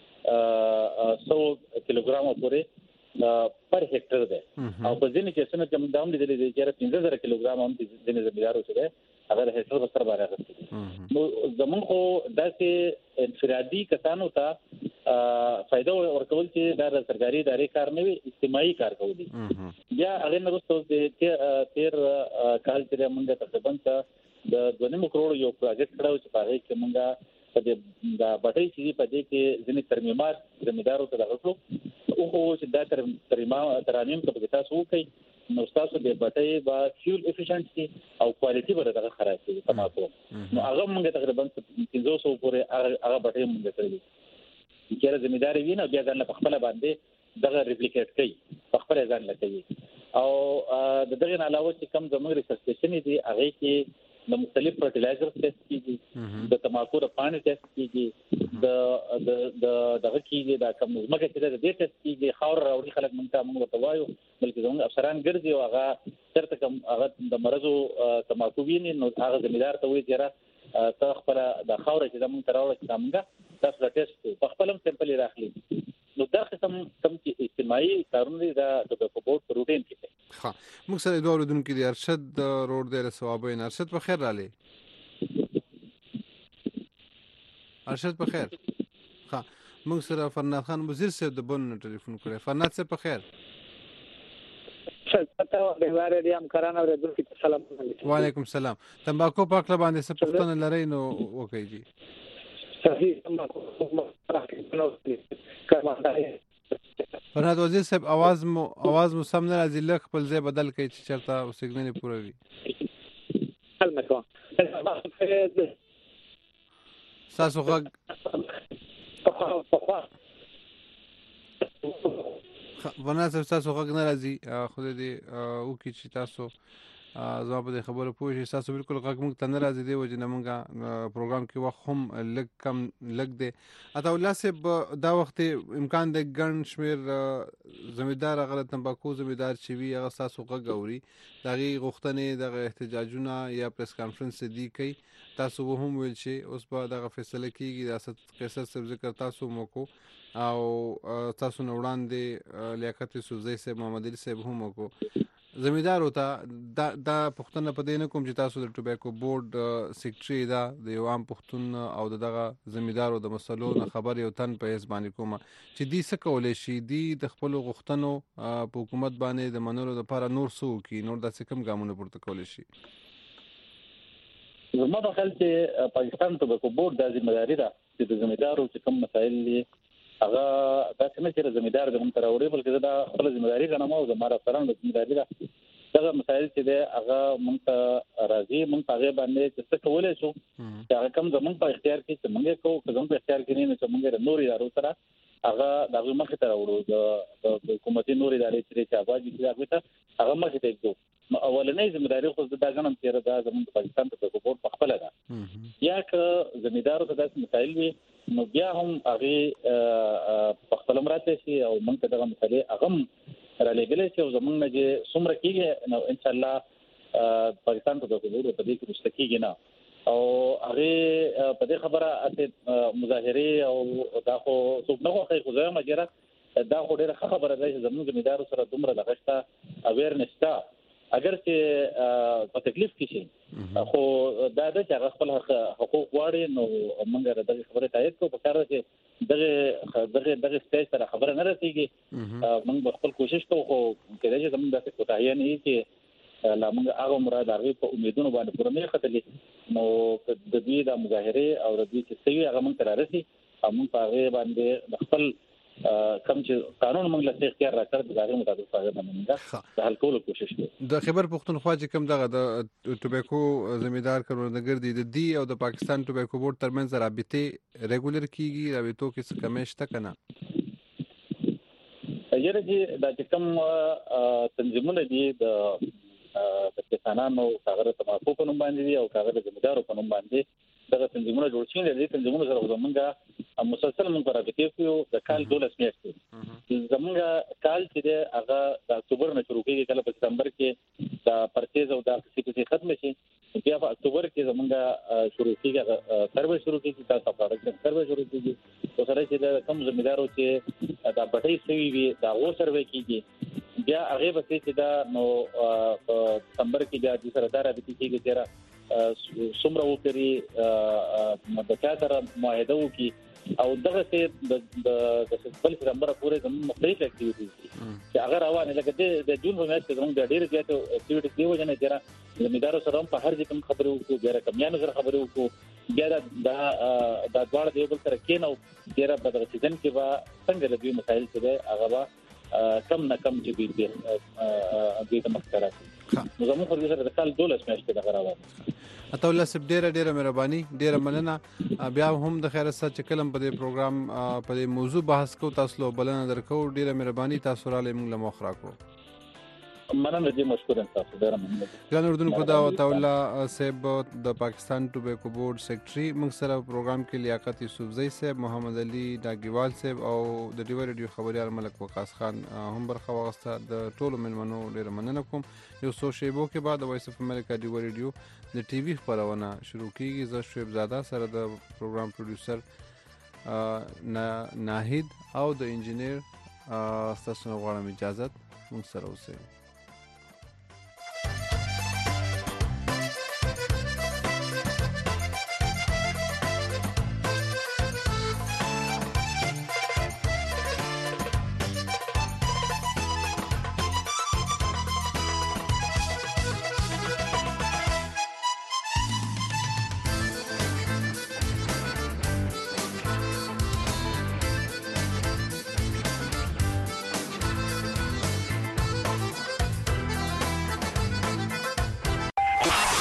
سو کیلوګرام پورې پر هکټر ده او په ځینې کې څنګه کوم دام دي چې پنځه زره کیلوګرام هم د زمیدارو سره هغه هکټر په سر باندې راغلی نو زمونږ خو داسې انفرادي کسانو ته فائدہ ورکول چې دا سرکاري ادارې کار نه وي اجتماعي کار کوي بیا هغه نه وروسته د تیر کال چې موږ تقریبا د دوه نیم کروڑ یو پروجیکټ کړو چې په هغه کې موږ په دې د بټۍ چې په دې کې ځینې ترمیمات زمیدارو ته راغلو او چې دا ترمیمات ترانیم په تاسو وکړي نو تاسو د بټۍ با فیول افیشنسي او کوالټي به دغه خراب شي تماکو نو هغه موږ تقریبا پنځه سو پورې هغه بټۍ موږ کړې چې زمیداری ویني بیا ځان په خپل باندې دغه ریپلیکیټ کوي په خپل ځان لکوي او د دغه علاوه چې کم زموږ ریسرچ دي هغه کې د مختلف فرټیلایزر ټیسټ کیږي د تماکو د پانی ټیسټ کیږي د د د دغه کیږي د کوم ځمکه چې د دې ټیسټ کیږي خاور راوړي خلک مونږ ته مونږ ته وایو بلکې زموږ افسران ګرځي او هغه چېرته کوم هغه د مرزو تماکو ویني نو هغه زمیندار ته وایي چې تا خپل د خاور چې زموږ ته راوړي چې موږ تاسو د ټیسټ په خپل سیمپل راخلي نو دا قسم کم چې اجتماعي کارونه دي دا د په روټین کې دي. ها موږ سره دوه ورودونکو دي ارشد روډ دی ثوابین. ارشد په خیر رالی. ارشد په خیر. ها موږ سره فرناد خان وزیر صاحب د بن ټلیفون کړی. فرناد صاحب په خیر. وعلیکم السلام. تمباکو په اړه باندې څه پوښتنه لرئ نو وکړئ جی. فرناد وزیر صاحب आवाज مو आवाज مو سم نه راځي لږ خپل ځای بدل کړئ چې چرته سیګنال پوره وي. تاسو غږ فرناد صاحب تاسو غږ نه راځي خو دې او کی چې تاسو زما په خبرو پوه شئ تاسو بالکل غږ موږ ته نه راځي دی وجه نه موږ پروګرام کې وخت هم لږ کم لږ دی. اته الله صاحب دا وخت امکان د ګڼ شمېر زمیندار هغه تمباکو زمیندار چې وي هغه تاسو غږ اوري د هغې غوښتنې دغه احتجاجونه یا پریس کانفرنس دي کوي تاسو هم ویل شي اوس به دغه فیصله کیږي د اسد قیصر صاحب ذکر تاسو موکو او تاسو نه وړاندې لیاقت یوسفزۍ صاحب محمد علي صاحب هم وکړو. زمیندار وته دا دا پښتنه په دې نه کوم چې تاسو د ټوباکو بورډ سیکریټري دا د یو عام پښتون او دغه زمیندارو د مسلو نه خبر یو تن په ځبانې کومه چې دې څه کولای شي دې د خپل غوښتنو په حکومت باندې د منلو لپاره نور څه وکړي نور داسې کوم ګامونه پورته کولی شي. زما په خیال چې پاکستان ټوباکو بورډ د ذمہداري ده چې د زمیندارو چې کوم مسایل دي هغه داسې نه چې زمیندار د موږ ته راوړي بلکې دا خپل ذمہداري ګڼم او زما افسرانو د ذمہداري ده دغه مسایل چې دی هغه موږ ته راځي موږ په هغې باندې چې څه کولی شو چې هغه کوم زموږ په اختیار کې چې موږ یې کوو که زموږ په اختیار کې نه چې موږ د نورو ادارو سره هغه د هغوی مخې ته راوړو د حکومتي نورې ادارې چې اباد دي چې هغوی ته هغه مخې ته ږدو. اولنۍ ذمہداري خو دا ګڼم چې دا زموږ د پاکستان ټوباکو بورډ په خپله ده یا که زمیندارو ته داسې مسایل وي نو بیا هم هغې په خپله مراته شي او موږ ته دغه مسلې هغه هم رالیږلی شي او زموږ نه چې څومره کېږي نو انشاءالله پاکستان ټوباکو بورډ په دې کې رسته کېږي نه او هغې په دې خبره هسې مظاهرې او دا خو څوک نه خوښوي خو زه یم اجره دا خو ډېره ښه خبره ده چې زموږ زمیندارو سره دومره دغه شته اویرنس شته اگر چې په تکلیف کې شي خو دا ده چې هغه خپل حقوق غواړي نو موږ د دغې خبرې تایید کوو. پکار ده چې دغې دغې دغې سټیج سره خبره نه رسېږي موږ به خپل کوشش کوو خو کېدای شي زموږ داسې کوتاهیه نه وي چې لا موږ هغه مراد هغې په امیدونو باندې پوره نه ختلي نو د دوی د مظاهرې او د دوی چې څه وي هغه موږ ته رارسي او موږ په هغې باندې د خپل کم چې قانون موږ له اختیار راکړ د هغې مطابق په هغې باندې موږ د حل کولو کوشش کوو. د خیبر پښتونخوا چې کوم دغه د ټوباکو زمیندار کروندګر دي د دې او د پاکستان ټوباکو بورډ ترمنځ رابطې ریګولر کیږي رابطو کې څه کمی شته که نه؟ یاره چې دا چې کوم تنظیمونه دي د کسانانو هغه د تماکو په نوم باندې دي او هغه د زمیندارو په نوم باندې دغه تنظیمونه جوړ شوي دي تنظیمونه سره زموږ مسلسل موږ په رابطې کې یو د کال دولس میاشتې زموږ کال چې دی هغه د اکتوبر نه شروع کېږي کله په سپتمبر کې د پرچیز او د کسي کسي ختم شي بیا په اکتوبر کې زموږ شروع کېږي هغه سروې شروع کېږي تاسو په سروې شروع کېږي او سره چې د کم زمیندارو چې د بټۍ سوي وي دا و سروې کېږي بیا هغه به چې دا نو په سپتمبر کې بیا د سره دا رابطې کېږي چې څومره وکړي د چا سره معاهده وکړي او دغه څه د بل سپتمبر پورې زموږ مختلف اکټیویټیز دي چې هغه روانه لکه د جون په میاشت کې زموږ د ډېرې زیاتې اکټیویټیز دی وجه نه چې زمیندارو سره هم په هر ځای کې خبرې وکړو بیا رقمیانو سره خبرې وکړو بیا دا دا دواړه د یو بل سره کېنو ډېره په دغه سیزن کې به څنګه د دوی مسایل چې دی هغه به کم نه کم چې دوی دوی ته مخکې راشي نو زموږ پر دې سره د کال دولس میاشتې دغه روانه. عطا الله صاحب ډېره ډېره مهرباني ډېره مننه بیا هم د خیر سره چې کلم په دې پروګرام په دې موضوع بحث کوو تاسو له بلنه درکو ډېره مهرباني تاسو را لې موږ له مخ راکړو. مننه دې مشکور تاسو ډیر مننه. ګران اردوونکو دا وتا الله صاحب د پاکستان ټوبیکو بورډ سیکریټري موږ سره پروګرام کې لیاقت یوسفزئی صاحب، محمد علي ډاګیوال صاحب او د ډیو ریډیو خبريال ملک وقاص خان هم برخه واغسته. د ټولو ملمنو ډیر مننه کوم. یو څو شیبو کې بعد وایس اف امریکا ډیو ریډیو د ټي وي خبرونه شروع کیږي. زه شعیب زاده سره د پروګرام پروډوسر ناهید او د انجینیر تاسو نه غواړم اجازه موږ سره اوسئ.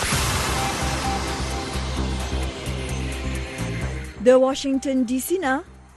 د واشنگټن ډي سي نه